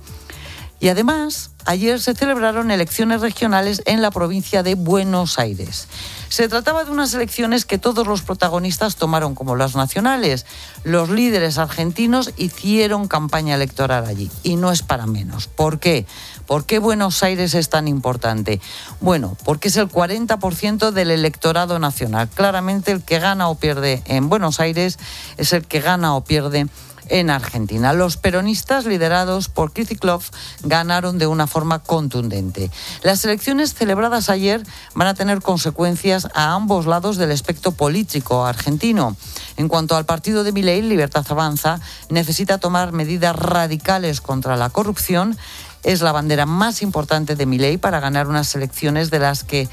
Y además, ayer se celebraron elecciones regionales en la provincia de Buenos Aires. Se trataba de unas elecciones que todos los protagonistas tomaron como las nacionales. Los líderes argentinos hicieron campaña electoral allí. Y no es para menos. ¿Por qué? ¿Por qué Buenos Aires es tan importante? Bueno, porque es el 40% del electorado nacional. Claramente el que gana o pierde en Buenos Aires es el que gana o pierde en Argentina. Los peronistas, liderados por Kricikov, ganaron de una forma contundente. Las elecciones celebradas ayer van a tener consecuencias a ambos lados del espectro político argentino. En cuanto al partido de Milei, Libertad Avanza, necesita tomar medidas radicales contra la corrupción. Es la bandera más importante de Milei para ganar unas elecciones de las que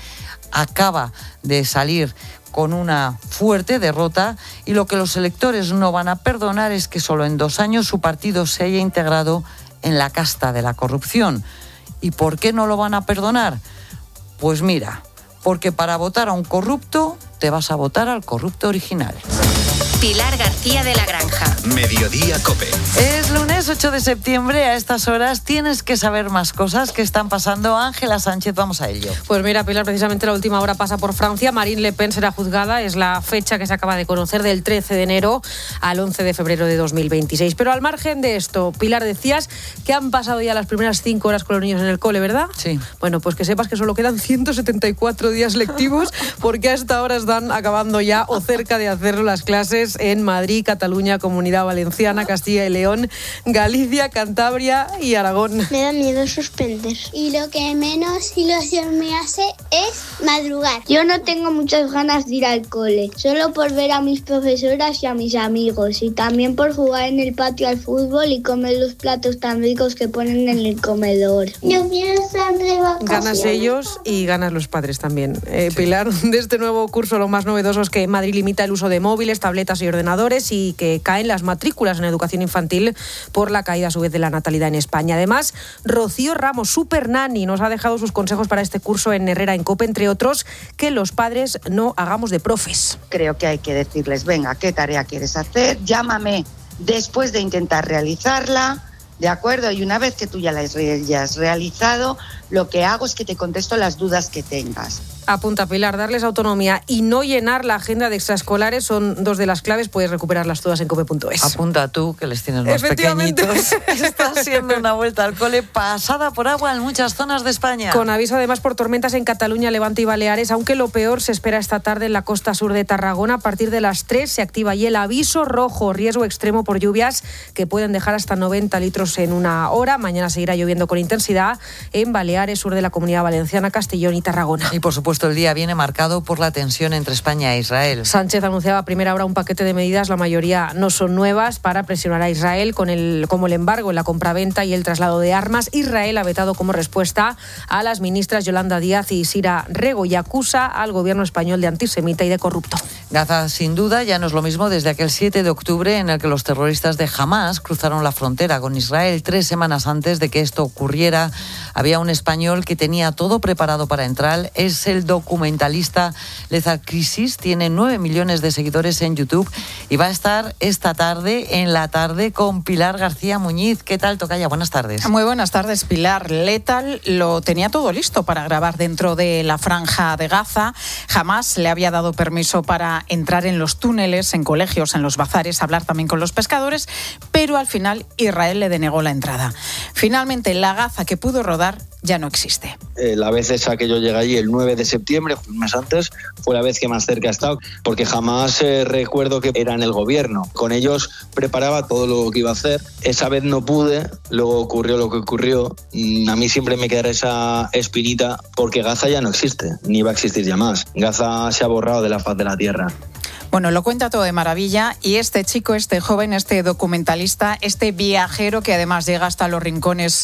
acaba de salir con una fuerte derrota, y lo que los electores no van a perdonar es que solo en 2 años su partido se haya integrado en la casta de la corrupción. ¿Y por qué no lo van a perdonar? Pues mira, porque para votar a un corrupto te vas a votar al corrupto original. Pilar García de la Granja. Mediodía COPE. Es lunes 8 de septiembre, a estas horas tienes que saber más cosas que están pasando. Ángela Sánchez, vamos a ello. Pues mira, Pilar, precisamente la última hora pasa por Francia. Marine Le Pen será juzgada, es la fecha que se acaba de conocer, del 13 de enero al 11 de febrero de 2026. Pero al margen de esto, Pilar, decías que han pasado ya las primeras 5 horas con los niños en el cole, ¿verdad? Sí. Bueno, pues que sepas que solo quedan 174 días lectivos, porque a esta hora están acabando ya o cerca de hacerlo las clases en Madrid, Cataluña, Comunidad Valenciana, Castilla y León, Galicia, Cantabria y Aragón. Me da miedo suspender. Y lo que menos ilusión me hace es madrugar. Yo no tengo muchas ganas de ir al cole, solo por ver a mis profesoras y a mis amigos, y también por jugar en el patio al fútbol y comer los platos tan ricos que ponen en el comedor. Yo quiero estar de vacaciones. Ganas ellos y ganas los padres también. Sí. Pilar, de este nuevo curso lo más novedoso es que Madrid limita el uso de móviles, tabletas y ordenadores, y que caen las matrículas en educación infantil por la caída a su vez de la natalidad en España. Además, Rocío Ramos, super nani, nos ha dejado sus consejos para este curso en Herrera en COPE, entre otros, que los padres no hagamos de profes. Creo que hay que decirles, venga, ¿qué tarea quieres hacer? Llámame después de intentar realizarla, ¿de acuerdo? Y una vez que tú ya la hayas realizado, lo que hago es que te contesto las dudas que tengas. Apunta, Pilar, darles autonomía y no llenar la agenda de extraescolares son 2 de las claves. Puedes recuperarlas todas en cope.es. Apunta tú, que les tienes más pequeñitos. Está siendo una vuelta al cole pasada por agua en muchas zonas de España. Con aviso además por tormentas en Cataluña, Levante y Baleares, aunque lo peor se espera esta tarde en la costa sur de Tarragona. A partir de las 3 se activa y el aviso rojo, riesgo extremo por lluvias que pueden dejar hasta 90 litros en una hora. Mañana seguirá lloviendo con intensidad en Baleares, sur de la Comunidad Valenciana, Castellón y Tarragona. Y por supuesto el día viene marcado por la tensión entre España e Israel. Sánchez anunciaba a primera hora un paquete de medidas, la mayoría no son nuevas, para presionar a Israel, como el embargo en la compraventa y el traslado de armas. Israel ha vetado como respuesta a las ministras Yolanda Díaz y Sira Rego y acusa al gobierno español de antisemita y de corrupto. Gaza, sin duda, ya no es lo mismo desde aquel 7 de octubre en el que los terroristas de Hamás cruzaron la frontera con Israel. 3 semanas antes de que esto ocurriera, había un español que tenía todo preparado para entrar. Es el documentalista Lethal Crisis, tiene 9 millones de seguidores en YouTube y va a estar esta tarde, en la tarde, con Pilar García Muñiz. ¿Qué tal, tocaya? Buenas tardes. Muy buenas tardes, Pilar. Lethal lo tenía todo listo para grabar dentro de la franja de Gaza. Jamás le había dado permiso para entrar en los túneles, en colegios, en los bazares, hablar también con los pescadores, pero al final Israel le denegó la entrada. Finalmente, la Gaza que pudo rodar ya no existe. La vez esa que yo llegué allí, el 9 de septiembre, un mes antes, fue la vez que más cerca he estado, porque jamás recuerdo que era en el gobierno. Con ellos preparaba todo lo que iba a hacer. Esa vez no pude, luego ocurrió lo que ocurrió. A mí siempre me quedará esa espinita, porque Gaza ya no existe, ni va a existir ya más. Gaza se ha borrado de la faz de la tierra. Bueno, lo cuenta todo de maravilla y este chico, este joven, este documentalista, este viajero que además llega hasta los rincones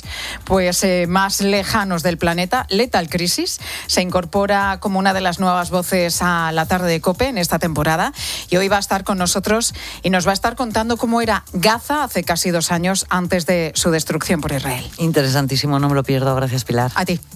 más lejanos del planeta, Lethal Crisis, se incorpora como una de las nuevas voces a la tarde de COPE en esta temporada y hoy va a estar con nosotros y nos va a estar contando cómo era Gaza hace casi 2 años antes de su destrucción por Israel. Interesantísimo, no me lo pierdo. Gracias, Pilar. A ti.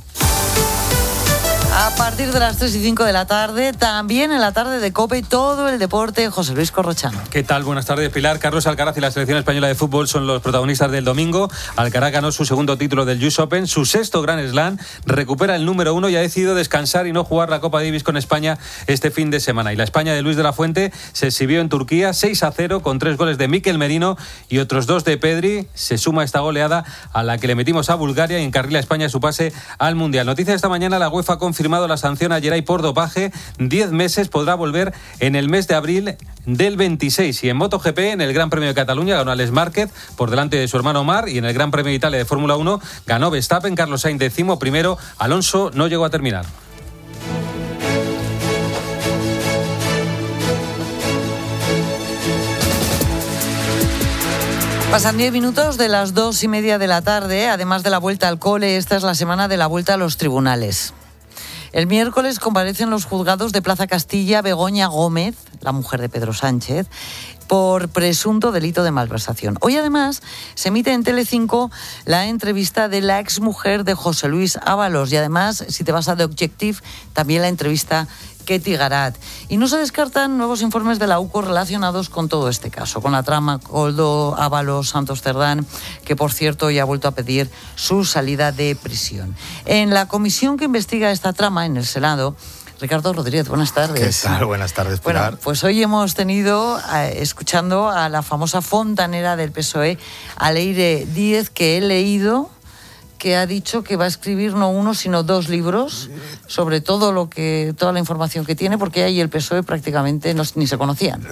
A partir de las 3 y 5 de la tarde, también en la tarde de COPE, todo el deporte, José Luis Corrochano. ¿Qué tal? Buenas tardes, Pilar. Carlos Alcaraz y la selección española de fútbol son los protagonistas del domingo. Alcaraz ganó su segundo título del US Open, su 6º Grand Slam, recupera el número 1 y ha decidido descansar y no jugar la Copa Davis con España este fin de semana. Y la España de Luis de la Fuente se exhibió en Turquía 6-0 con 3 goles de Mikel Merino y otros 2 de Pedri. Se suma esta goleada a la que le metimos a Bulgaria y encarrila a España su pase al Mundial. Noticia de esta mañana, la UEFA confirma confirmado la sanción a Geray por dopaje, 10 meses, podrá volver en el mes de abril del 26. Y en MotoGP, en el Gran Premio de Cataluña, ganó Alex Márquez por delante de su hermano Omar, y en el Gran Premio de Italia de Fórmula 1 ganó Verstappen, Carlos Sainz 11º, Alonso no llegó a terminar. Pasan 10 minutos de las 2:30 de la tarde. Además de la vuelta al cole, esta es la semana de la vuelta a los tribunales. El miércoles comparece en los juzgados de Plaza Castilla Begoña Gómez, la mujer de Pedro Sánchez, por presunto delito de malversación. Hoy, además, se emite en Telecinco la entrevista de la exmujer de José Luis Ábalos. Y además, si te vas a The Objective, también la entrevista Ketty Garat. Y no se descartan nuevos informes de la UCO relacionados con todo este caso, con la trama Koldo, Ábalos, Santos Cerdán, que por cierto ya ha vuelto a pedir su salida de prisión. En la comisión que investiga esta trama en el Senado, Ricardo Rodríguez, buenas tardes. ¿Qué tal? Buenas tardes, Pilar. Bueno, pues hoy hemos tenido, escuchando a la famosa fontanera del PSOE, Aleire Díez, que he leído, que ha dicho que va a escribir no uno, sino 2 libros sobre toda la información que tiene, porque ella y el PSOE prácticamente ni se conocían.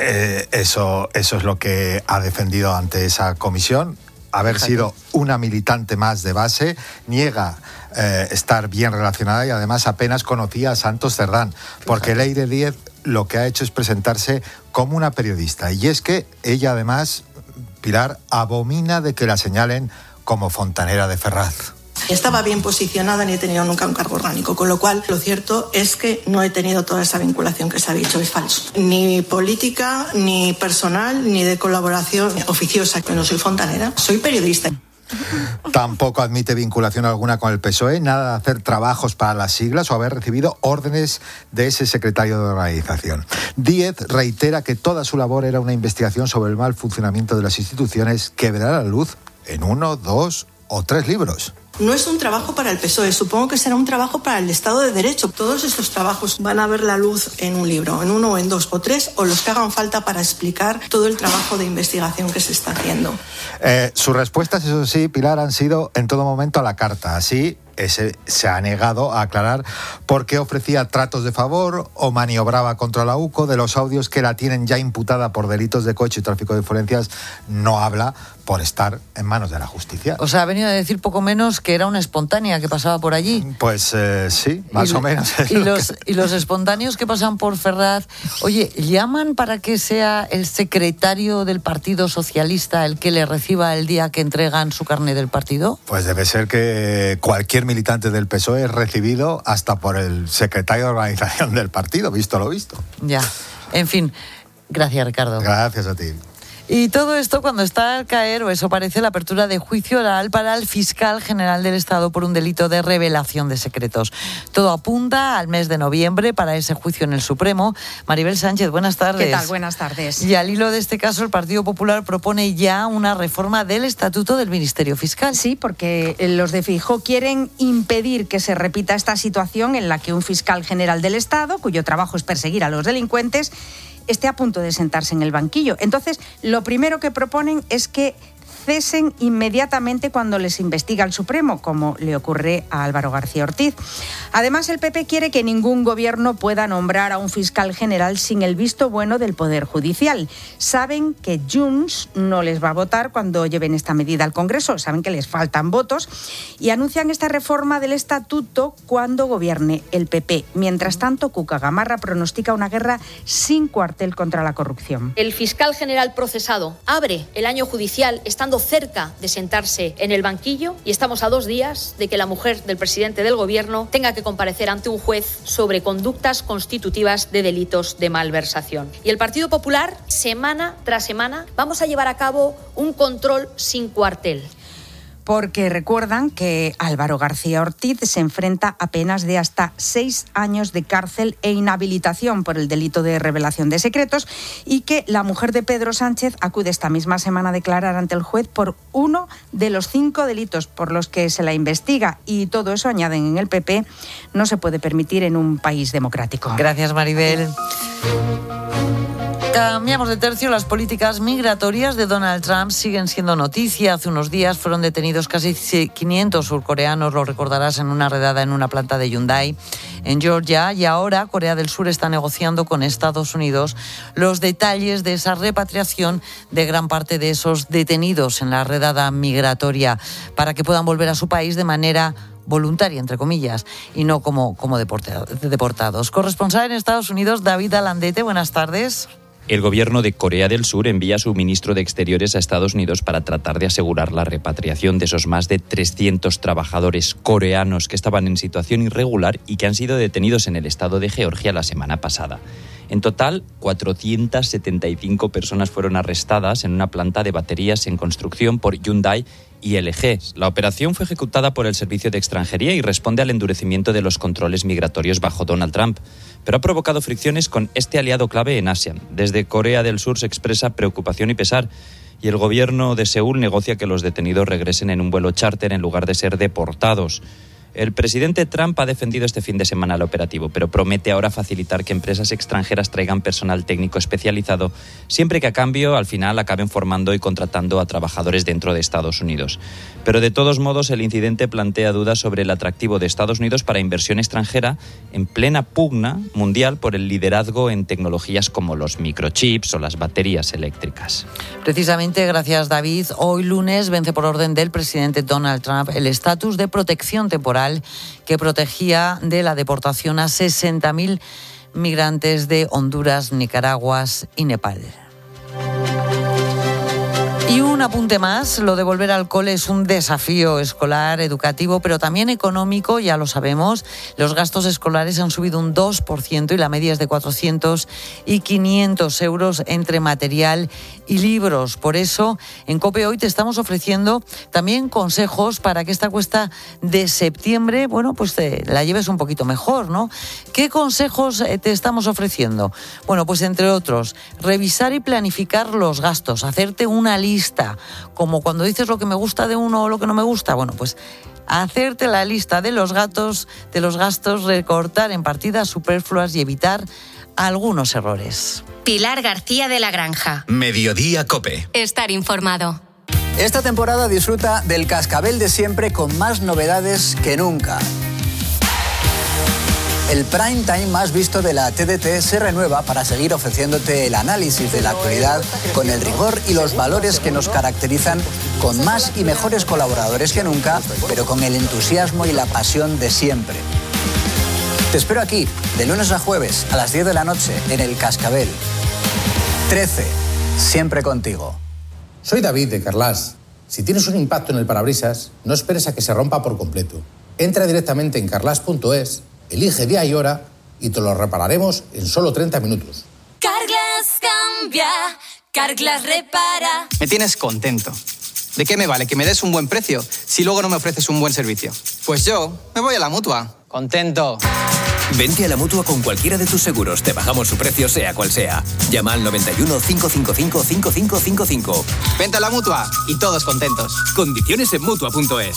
Eso es lo que ha defendido ante esa comisión. Haber sido una militante más de base, niega estar bien relacionada y además apenas conocía a Santos Cerdán, porque Aleire Díez lo que ha hecho es presentarse como una periodista. Y es que ella además, Pilar, abomina de que la señalen como fontanera de Ferraz. Estaba bien posicionada, ni he tenido nunca un cargo orgánico, con lo cual lo cierto es que no he tenido toda esa vinculación que se ha dicho, es falso. Ni política, ni personal, ni de colaboración oficiosa, que no soy fontanera, soy periodista. Tampoco admite vinculación alguna con el PSOE, nada de hacer trabajos para las siglas o haber recibido órdenes de ese secretario de organización. Díez reitera que toda su labor era una investigación sobre el mal funcionamiento de las instituciones que verá la luz en 1, 2 o 3 libros. No es un trabajo para el PSOE, supongo que será un trabajo para el Estado de Derecho. Todos estos trabajos van a ver la luz en un libro, en 1 o en 2 o 3, o los que hagan falta para explicar todo el trabajo de investigación que se está haciendo. Sus respuestas, eso sí, Pilar, han sido en todo momento a la carta. Así, se ha negado a aclarar por qué ofrecía tratos de favor o maniobraba contra la UCO. De los audios que la tienen ya imputada por delitos de coche y tráfico de influencias, no habla por estar en manos de la justicia. O sea, ha venido a decir poco menos que era una espontánea que pasaba por allí. Pues sí, más o menos. Y los espontáneos que pasan por Ferraz, oye, ¿llaman para que sea el secretario del Partido Socialista el que le reciba el día que entregan su carné del partido? Pues debe ser que cualquier militante del PSOE es recibido hasta por el secretario de organización del partido, visto lo visto. Ya, en fin, gracias, Ricardo. Gracias a ti. Y todo esto cuando está al caer, o eso parece, la apertura de juicio oral para el fiscal general del Estado por un delito de revelación de secretos. Todo apunta al mes de noviembre para ese juicio en el Supremo. Maribel Sánchez, buenas tardes. ¿Qué tal? Buenas tardes. Y al hilo de este caso, el Partido Popular propone ya una reforma del Estatuto del Ministerio Fiscal. Sí, porque los de Feijóo quieren impedir que se repita esta situación en la que un fiscal general del Estado, cuyo trabajo es perseguir a los delincuentes, esté a punto de sentarse en el banquillo. Entonces, lo primero que proponen es que cesen inmediatamente cuando les investiga el Supremo, como le ocurre a Álvaro García Ortiz. Además, el PP quiere que ningún gobierno pueda nombrar a un fiscal general sin el visto bueno del Poder Judicial. Saben que Junts no les va a votar cuando lleven esta medida al Congreso, saben que les faltan votos y anuncian esta reforma del Estatuto cuando gobierne el PP. Mientras tanto, Cuca Gamarra pronostica una guerra sin cuartel contra la corrupción. El fiscal general procesado abre el año judicial estando cerca de sentarse en el banquillo y estamos a 2 días de que la mujer del presidente del gobierno tenga que comparecer ante un juez sobre conductas constitutivas de delitos de malversación. Y el Partido Popular, semana tras semana, vamos a llevar a cabo un control sin cuartel. Porque recuerdan que Álvaro García Ortiz se enfrenta a penas de hasta 6 años de cárcel e inhabilitación por el delito de revelación de secretos y que la mujer de Pedro Sánchez acude esta misma semana a declarar ante el juez por uno de los 5 delitos por los que se la investiga. Y todo eso, añaden en el PP, no se puede permitir en un país democrático. Gracias, Maribel. Cambiamos de tercio. Las políticas migratorias de Donald Trump siguen siendo noticia. Hace unos días fueron detenidos casi 500 surcoreanos, lo recordarás, en una redada en una planta de Hyundai en Georgia. Y ahora Corea del Sur está negociando con Estados Unidos los detalles de esa repatriación de gran parte de esos detenidos en la redada migratoria para que puedan volver a su país de manera voluntaria, entre comillas, y no como deportados. Corresponsal en Estados Unidos, David Alandete, buenas tardes. El gobierno de Corea del Sur envía a su ministro de Exteriores a Estados Unidos para tratar de asegurar la repatriación de esos más de 300 trabajadores coreanos que estaban en situación irregular y que han sido detenidos en el estado de Georgia la semana pasada. En total, 475 personas fueron arrestadas en una planta de baterías en construcción por Hyundai y LG. La operación fue ejecutada por el Servicio de Extranjería y responde al endurecimiento de los controles migratorios bajo Donald Trump, pero ha provocado fricciones con este aliado clave en Asia. Desde Corea del Sur se expresa preocupación y pesar, y el gobierno de Seúl negocia que los detenidos regresen en un vuelo charter en lugar de ser deportados. El presidente Trump ha defendido este fin de semana el operativo, pero promete ahora facilitar que empresas extranjeras traigan personal técnico especializado, siempre que a cambio, al final, acaben formando y contratando a trabajadores dentro de Estados Unidos. Pero de todos modos, el incidente plantea dudas sobre el atractivo de Estados Unidos para inversión extranjera en plena pugna mundial por el liderazgo en tecnologías como los microchips o las baterías eléctricas. Precisamente, gracias David, hoy lunes vence por orden del presidente Donald Trump el estatus de protección temporal que protegía de la deportación a 60.000 migrantes de Honduras, Nicaragua y Nepal. Y un apunte más, lo de volver al cole es un desafío escolar, educativo, pero también económico, ya lo sabemos. Los gastos escolares han subido un 2% y la media es de 400 y 500 euros entre material y libros. Por eso, en COPE hoy te estamos ofreciendo también consejos para que esta cuesta de septiembre, pues te la lleves un poquito mejor, ¿no? ¿Qué consejos te estamos ofreciendo? Bueno, pues entre otros, revisar y planificar los gastos, hacerte una lista, como cuando dices lo que me gusta de uno o lo que no me gusta. Bueno, pues hacerte la lista de los gastos, recortar en partidas superfluas y evitar algunos errores. Pilar García de la Granja. Mediodía COPE. Estar informado. Esta temporada disfruta del cascabel de siempre con más novedades que nunca. El prime time más visto de la TDT se renueva para seguir ofreciéndote el análisis de la actualidad con el rigor y los valores que nos caracterizan, con más y mejores colaboradores que nunca, pero con el entusiasmo y la pasión de siempre. Te espero aquí, de lunes a jueves, a las 10 de la noche, en El Cascabel. 13, siempre contigo. Soy David de Carglass. Si tienes un impacto en el parabrisas, no esperes a que se rompa por completo. Entra directamente en carglass.es, elige día y hora y te lo repararemos en solo 30 minutos. Carglass cambia, Carglass repara. Me tienes contento. ¿De qué me vale que me des un buen precio si luego no me ofreces un buen servicio? Pues yo me voy a la Mutua. Contento. Vente a la Mutua con cualquiera de tus seguros. Te bajamos su precio sea cual sea. Llama al 91 555 5555. Vente a la Mutua y todos contentos. Condiciones en Mutua.es.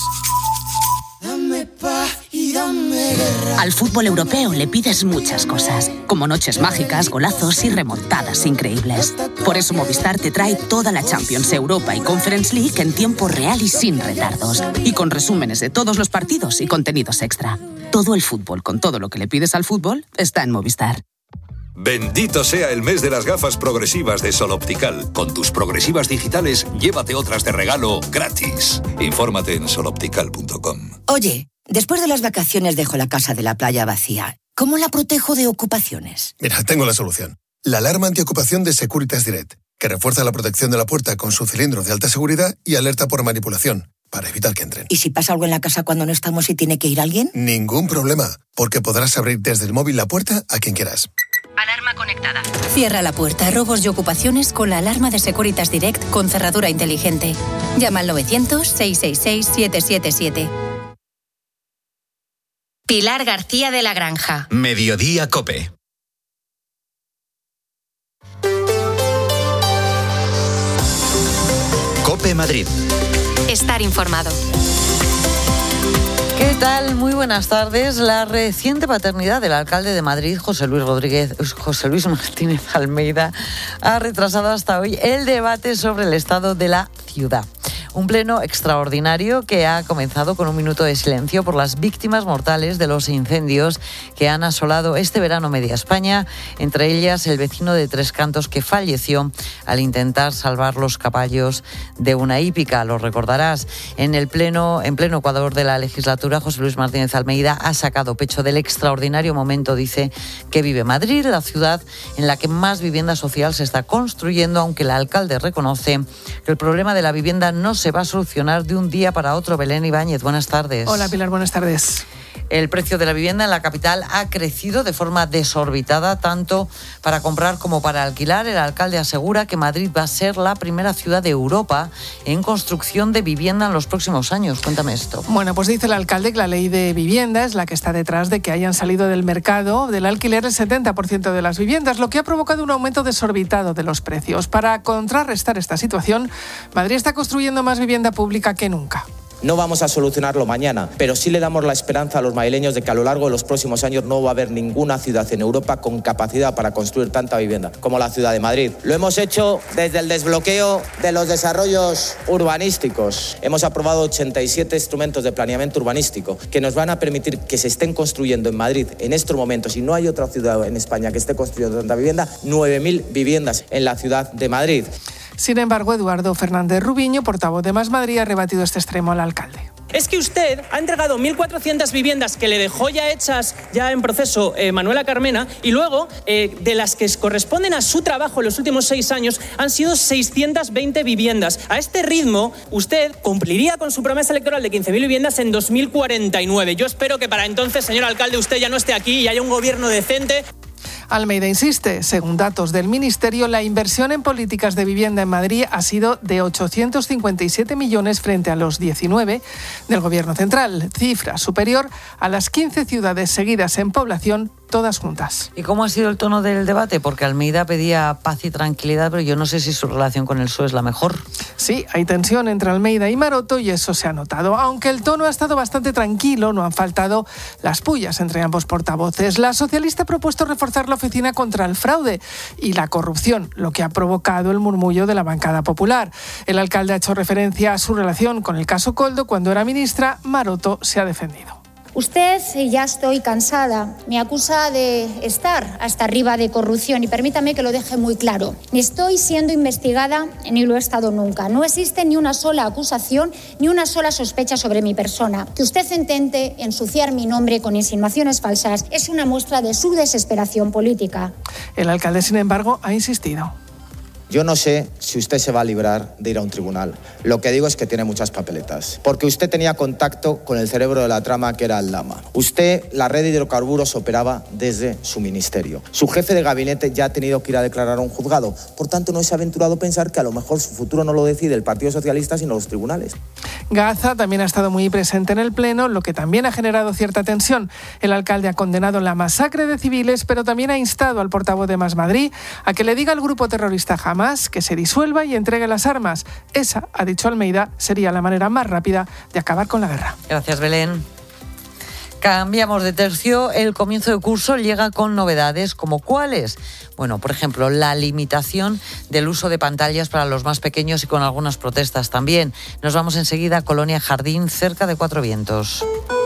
Al fútbol europeo le pides muchas cosas, como noches mágicas, golazos y remontadas increíbles. Por eso Movistar te trae toda la Champions, Europa y Conference League en tiempo real y sin retardos. Y con resúmenes de todos los partidos y contenidos extra. Todo el fútbol, con todo lo que le pides al fútbol, está en Movistar. Bendito sea el mes de las gafas progresivas de Sol Optical. Con tus progresivas digitales, llévate otras de regalo gratis. Infórmate en soloptical.com. Oye, después de las vacaciones dejo la casa de la playa vacía. ¿Cómo la protejo de ocupaciones? Mira, tengo la solución. La alarma antiocupación de Securitas Direct, que refuerza la protección de la puerta con su cilindro de alta seguridad y alerta por manipulación, para evitar que entren. ¿Y si pasa algo en la casa cuando no estamos y tiene que ir alguien? Ningún problema, porque podrás abrir desde el móvil la puerta a quien quieras. Alarma conectada. Cierra la puerta a robos y ocupaciones con la alarma de Securitas Direct con cerradura inteligente. Llama al 900-666-777. Pilar García de la Granja. Mediodía COPE. COPE Madrid. Estar informado. ¿Qué tal? Muy buenas tardes. La reciente paternidad del alcalde de Madrid, José Luis Martínez Almeida, ha retrasado hasta hoy el debate sobre el estado de la ciudad. Un pleno extraordinario que ha comenzado con un minuto de silencio por las víctimas mortales de los incendios que han asolado este verano media España, entre ellas el vecino de Tres Cantos que falleció al intentar salvar los caballos de una hípica. Lo recordarás. En pleno Ecuador de la legislatura, José Luis Martínez Almeida ha sacado pecho del extraordinario momento, dice, que vive Madrid, la ciudad en la que más vivienda social se está construyendo, aunque el alcalde reconoce que el problema de la vivienda no se va a solucionar de un día para otro. Belén Ibáñez, buenas tardes. Hola Pilar, buenas tardes. El precio de la vivienda en la capital ha crecido de forma desorbitada, tanto para comprar como para alquilar. El alcalde asegura que Madrid va a ser la primera ciudad de Europa en construcción de vivienda en los próximos años. Cuéntame esto. Bueno, pues dice el alcalde que la ley de vivienda es la que está detrás de que hayan salido del mercado del alquiler el 70% de las viviendas, lo que ha provocado un aumento desorbitado de los precios. Para contrarrestar esta situación, Madrid está construyendo más vivienda pública que nunca. No vamos a solucionarlo mañana, pero sí le damos la esperanza a los madrileños de que a lo largo de los próximos años no va a haber ninguna ciudad en Europa con capacidad para construir tanta vivienda como la ciudad de Madrid. Lo hemos hecho desde el desbloqueo de los desarrollos urbanísticos. Hemos aprobado 87 instrumentos de planeamiento urbanístico que nos van a permitir que se estén construyendo en Madrid en estos momentos, y no hay otra ciudad en España que esté construyendo tanta vivienda, 9.000 viviendas en la ciudad de Madrid. Sin embargo, Eduardo Fernández Rubiño, portavoz de Más Madrid, ha rebatido este extremo al alcalde. Es que usted ha entregado 1.400 viviendas que le dejó ya hechas, ya en proceso, Manuela Carmena, y luego, de las que corresponden a su trabajo en los últimos 6 años, han sido 620 viviendas. A este ritmo, usted cumpliría con su promesa electoral de 15.000 viviendas en 2049. Yo espero que para entonces, señor alcalde, usted ya no esté aquí y haya un gobierno decente. Almeida insiste, según datos del Ministerio, la inversión en políticas de vivienda en Madrid ha sido de 857 millones frente a los 19 del Gobierno central, cifra superior a las 15 ciudades seguidas en población, todas juntas. ¿Y cómo ha sido el tono del debate? Porque Almeida pedía paz y tranquilidad, pero yo no sé si su relación con el PSOE es la mejor. Sí, hay tensión entre Almeida y Maroto y eso se ha notado. Aunque el tono ha estado bastante tranquilo, no han faltado las pullas entre ambos portavoces. La socialista ha propuesto reforzar la oficina contra el fraude y la corrupción, lo que ha provocado el murmullo de la bancada popular. El alcalde ha hecho referencia a su relación con el caso Koldo. Cuando era ministra, Maroto se ha defendido. Usted, ya estoy cansada, me acusa de estar hasta arriba de corrupción y permítame que lo deje muy claro. Ni estoy siendo investigada ni lo he estado nunca. No existe ni una sola acusación ni una sola sospecha sobre mi persona. Que usted intente ensuciar mi nombre con insinuaciones falsas es una muestra de su desesperación política. El alcalde, sin embargo, ha insistido. Yo no sé si usted se va a librar de ir a un tribunal. Lo que digo es que tiene muchas papeletas. Porque usted tenía contacto con el cerebro de la trama, que era Aldama. Usted, la red de hidrocarburos, operaba desde su ministerio. Su jefe de gabinete ya ha tenido que ir a declarar a un juzgado. Por tanto, no se ha aventurado a pensar que a lo mejor su futuro no lo decide el Partido Socialista, sino los tribunales. Gaza también ha estado muy presente en el Pleno, lo que también ha generado cierta tensión. El alcalde ha condenado la masacre de civiles, pero también ha instado al portavoz de Más Madrid a que le diga al grupo terrorista Hamas que se disuelva y entregue las armas. Esa, ha dicho Almeida, sería la manera más rápida de acabar con la guerra. Gracias, Belén. Cambiamos de tercio. El comienzo de curso llega con novedades, ¿como cuáles? Bueno, por ejemplo, la limitación del uso de pantallas para los más pequeños y con algunas protestas también. Nos vamos enseguida a Colonia Jardín, cerca de Cuatro Vientos.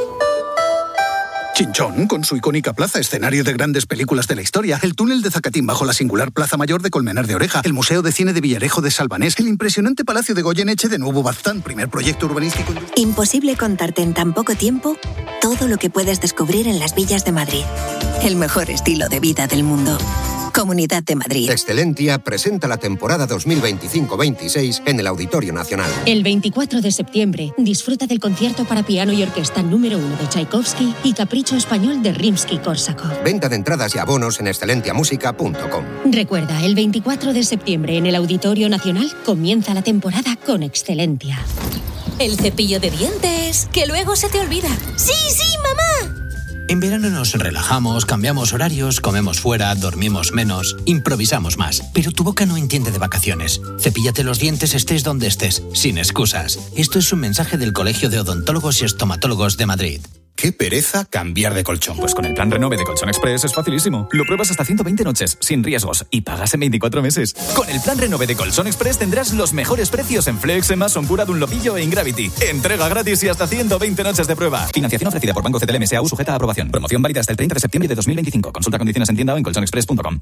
Chinchón, con su icónica plaza, escenario de grandes películas de la historia, el túnel de Zacatín bajo la singular Plaza Mayor de Colmenar de Oreja, el Museo de Cine de Villarejo de Salvanés, el impresionante Palacio de Goyeneche de Nuevo Baztán, primer proyecto urbanístico. Imposible contarte en tan poco tiempo todo lo que puedes descubrir en las villas de Madrid. El mejor estilo de vida del mundo. Comunidad de Madrid. Excelentia presenta la temporada 2025-26 en el Auditorio Nacional. El 24 de septiembre disfruta del concierto para piano y orquesta número 1 de Tchaikovsky y Capricho Español de Rimsky-Korsakov. Venta de entradas y abonos en excelentiamusica.com. Recuerda, el 24 de septiembre en el Auditorio Nacional comienza la temporada con Excelentia. El cepillo de dientes, que luego se te olvida. ¡Sí, sí, mamá! En verano nos relajamos, cambiamos horarios, comemos fuera, dormimos menos, improvisamos más. Pero tu boca no entiende de vacaciones. Cepíllate los dientes estés donde estés, sin excusas. Esto es un mensaje del Colegio de Odontólogos y Estomatólogos de Madrid. ¡Qué pereza cambiar de colchón! Pues con el plan Renove de Colchón Express es facilísimo. Lo pruebas hasta 120 noches, sin riesgos, y pagas en 24 meses. Con el plan Renove de Colchón Express tendrás los mejores precios en Flex, Mason, Pura, Dunlopillo e Ingravity. Entrega gratis y hasta 120 noches de prueba. Financiación ofrecida por Banco CTLM S.A.U. sujeta a aprobación. Promoción válida hasta el 30 de septiembre de 2025. Consulta condiciones en tienda o en colchonexpress.com.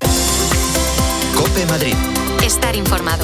COPE Madrid. Estar informado.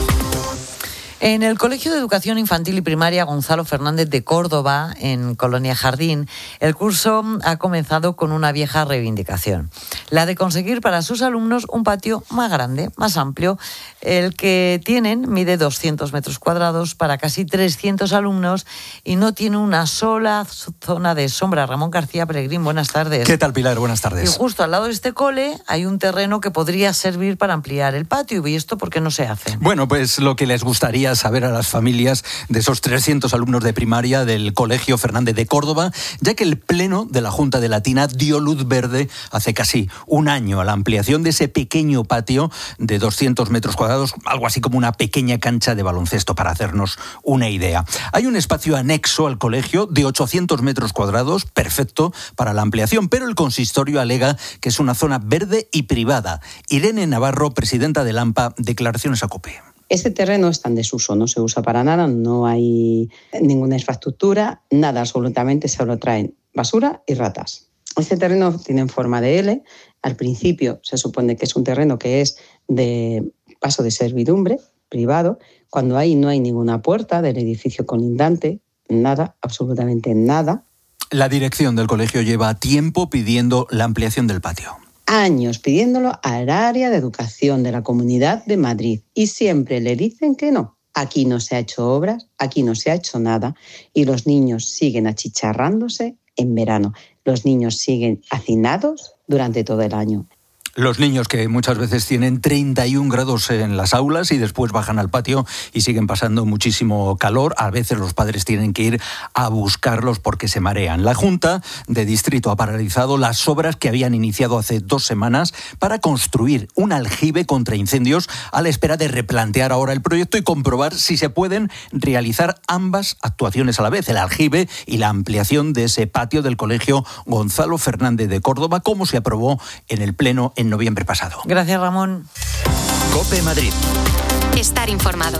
En el Colegio de Educación Infantil y Primaria Gonzalo Fernández de Córdoba, en Colonia Jardín, el curso ha comenzado con una vieja reivindicación, la de conseguir para sus alumnos un patio más grande, más amplio. El que tienen mide 200 metros cuadrados para casi 300 alumnos y no tiene una sola zona de sombra. Ramón García Peregrín, buenas tardes. ¿Qué tal, Pilar? Buenas tardes. Y justo al lado de este cole hay un terreno que podría servir para ampliar el patio. ¿Y esto por qué no se hace? Bueno, pues lo que les gustaría saber a las familias de esos 300 alumnos de primaria del Colegio Fernández de Córdoba, ya que el Pleno de la Junta de Latina dio luz verde hace casi un año a la ampliación de ese pequeño patio de 200 metros cuadrados, algo así como una pequeña cancha de baloncesto, para hacernos una idea. Hay un espacio anexo al colegio de 800 metros cuadrados, perfecto para la ampliación, pero el consistorio alega que es una zona verde y privada. Irene Navarro, presidenta del AMPA, declaraciones a COPE. Este terreno está en desuso, no se usa para nada, no hay ninguna infraestructura, nada absolutamente, solo traen basura y ratas. Este terreno tiene forma de L. Al principio se supone que es un terreno que es de paso de servidumbre privado, cuando ahí no hay ninguna puerta del edificio colindante, nada, absolutamente nada. La dirección del colegio lleva tiempo pidiendo la ampliación del patio. Años pidiéndolo al área de educación de la Comunidad de Madrid y siempre le dicen que no. Aquí no se ha hecho obras, aquí no se ha hecho nada y los niños siguen achicharrándose en verano. Los niños siguen hacinados durante todo el año. Los niños que muchas veces tienen 31 grados en las aulas y después bajan al patio y siguen pasando muchísimo calor. A veces los padres tienen que ir a buscarlos porque se marean. La Junta de Distrito ha paralizado las obras que habían iniciado hace 2 semanas para construir un aljibe contra incendios a la espera de replantear ahora el proyecto y comprobar si se pueden realizar ambas actuaciones a la vez, el aljibe y la ampliación de ese patio del Colegio Gonzalo Fernández de Córdoba, como se aprobó en el Pleno en noviembre pasado. Gracias, Ramón. COPE Madrid. Estar informado.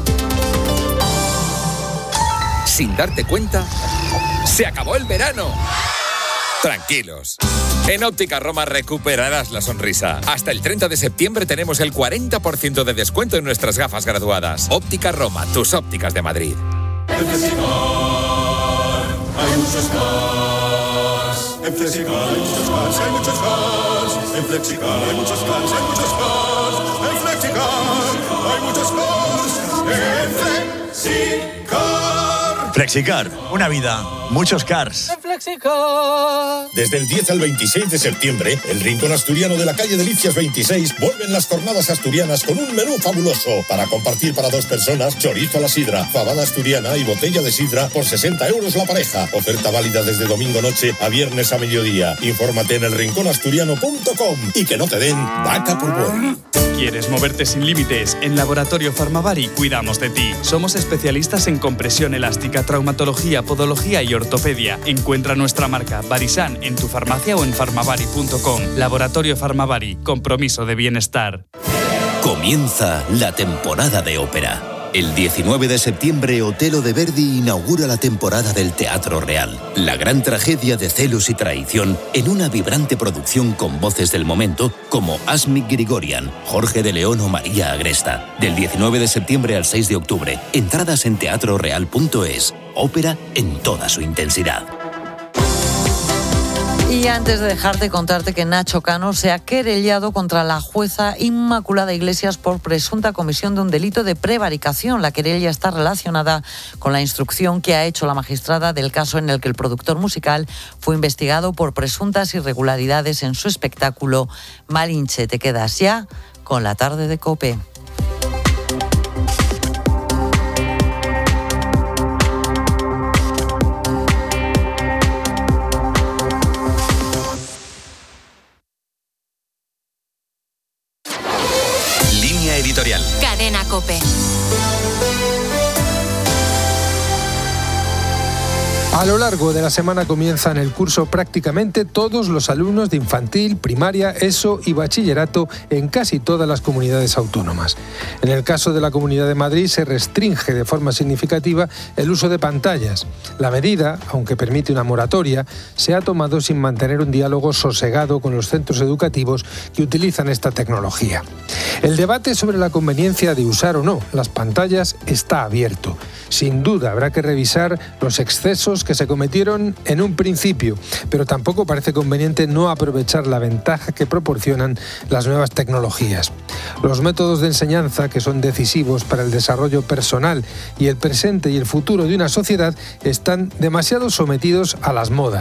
Sin darte cuenta, ¡se acabó el verano! Tranquilos. En Óptica Roma recuperarás la sonrisa. Hasta el 30 de septiembre tenemos el 40% de descuento en nuestras gafas graduadas. Óptica Roma, tus ópticas de Madrid. En Flexicar hay muchos cars. En Flexicar hay muchos cars, hay muchos cars. En Flexicar hay muchos cars, hay muchos cars. En Flexicar hay muchos cars. En Flexicar. Flexicar, una vida, muchos cars. En Flexicar. Desde el 10 al 26 de septiembre, el Rincón Asturiano de la calle Delicias 26 vuelven las jornadas asturianas con un menú fabuloso para compartir para 2 personas, chorizo a la sidra, fabada asturiana y botella de sidra por 60 euros la pareja. Oferta válida desde domingo noche a viernes a mediodía. Infórmate en elrinconasturiano.com y que no te den vaca por buey. ¿Quieres moverte sin límites? En Laboratorio Farmavari cuidamos de ti. Somos especialistas en compresión elástica, traumatología, podología y ortopedia. Encuentra nuestra marca Varisan en tu farmacia o en farmavari.com. Laboratorio Farmavari, compromiso de bienestar. Comienza la temporada de ópera. El 19 de septiembre, Otelo de Verdi inaugura la temporada del Teatro Real. La gran tragedia de celos y traición en una vibrante producción con voces del momento como Asmik Grigorian, Jorge de León o María Agresta. Del 19 de septiembre al 6 de octubre. Entradas en teatroreal.es. Ópera en toda su intensidad. Y antes de dejarte, contarte que Nacho Cano se ha querellado contra la jueza Inmaculada Iglesias por presunta comisión de un delito de prevaricación. La querella está relacionada con la instrucción que ha hecho la magistrada del caso en el que el productor musical fue investigado por presuntas irregularidades en su espectáculo Malinche. Te quedas ya con la tarde de COPE. COPE. A lo largo de la semana comienzan el curso prácticamente todos los alumnos de infantil, primaria, ESO y bachillerato en casi todas las comunidades autónomas. En el caso de la Comunidad de Madrid se restringe de forma significativa el uso de pantallas. La medida, aunque permite una moratoria, se ha tomado sin mantener un diálogo sosegado con los centros educativos que utilizan esta tecnología. El debate sobre la conveniencia de usar o no las pantallas está abierto. Sin duda habrá que revisar los excesos que se cometieron en un principio, pero tampoco parece conveniente no aprovechar la ventaja que proporcionan las nuevas tecnologías. Los métodos de enseñanza, que son decisivos para el desarrollo personal y el presente y el futuro de una sociedad, están demasiado sometidos a las modas.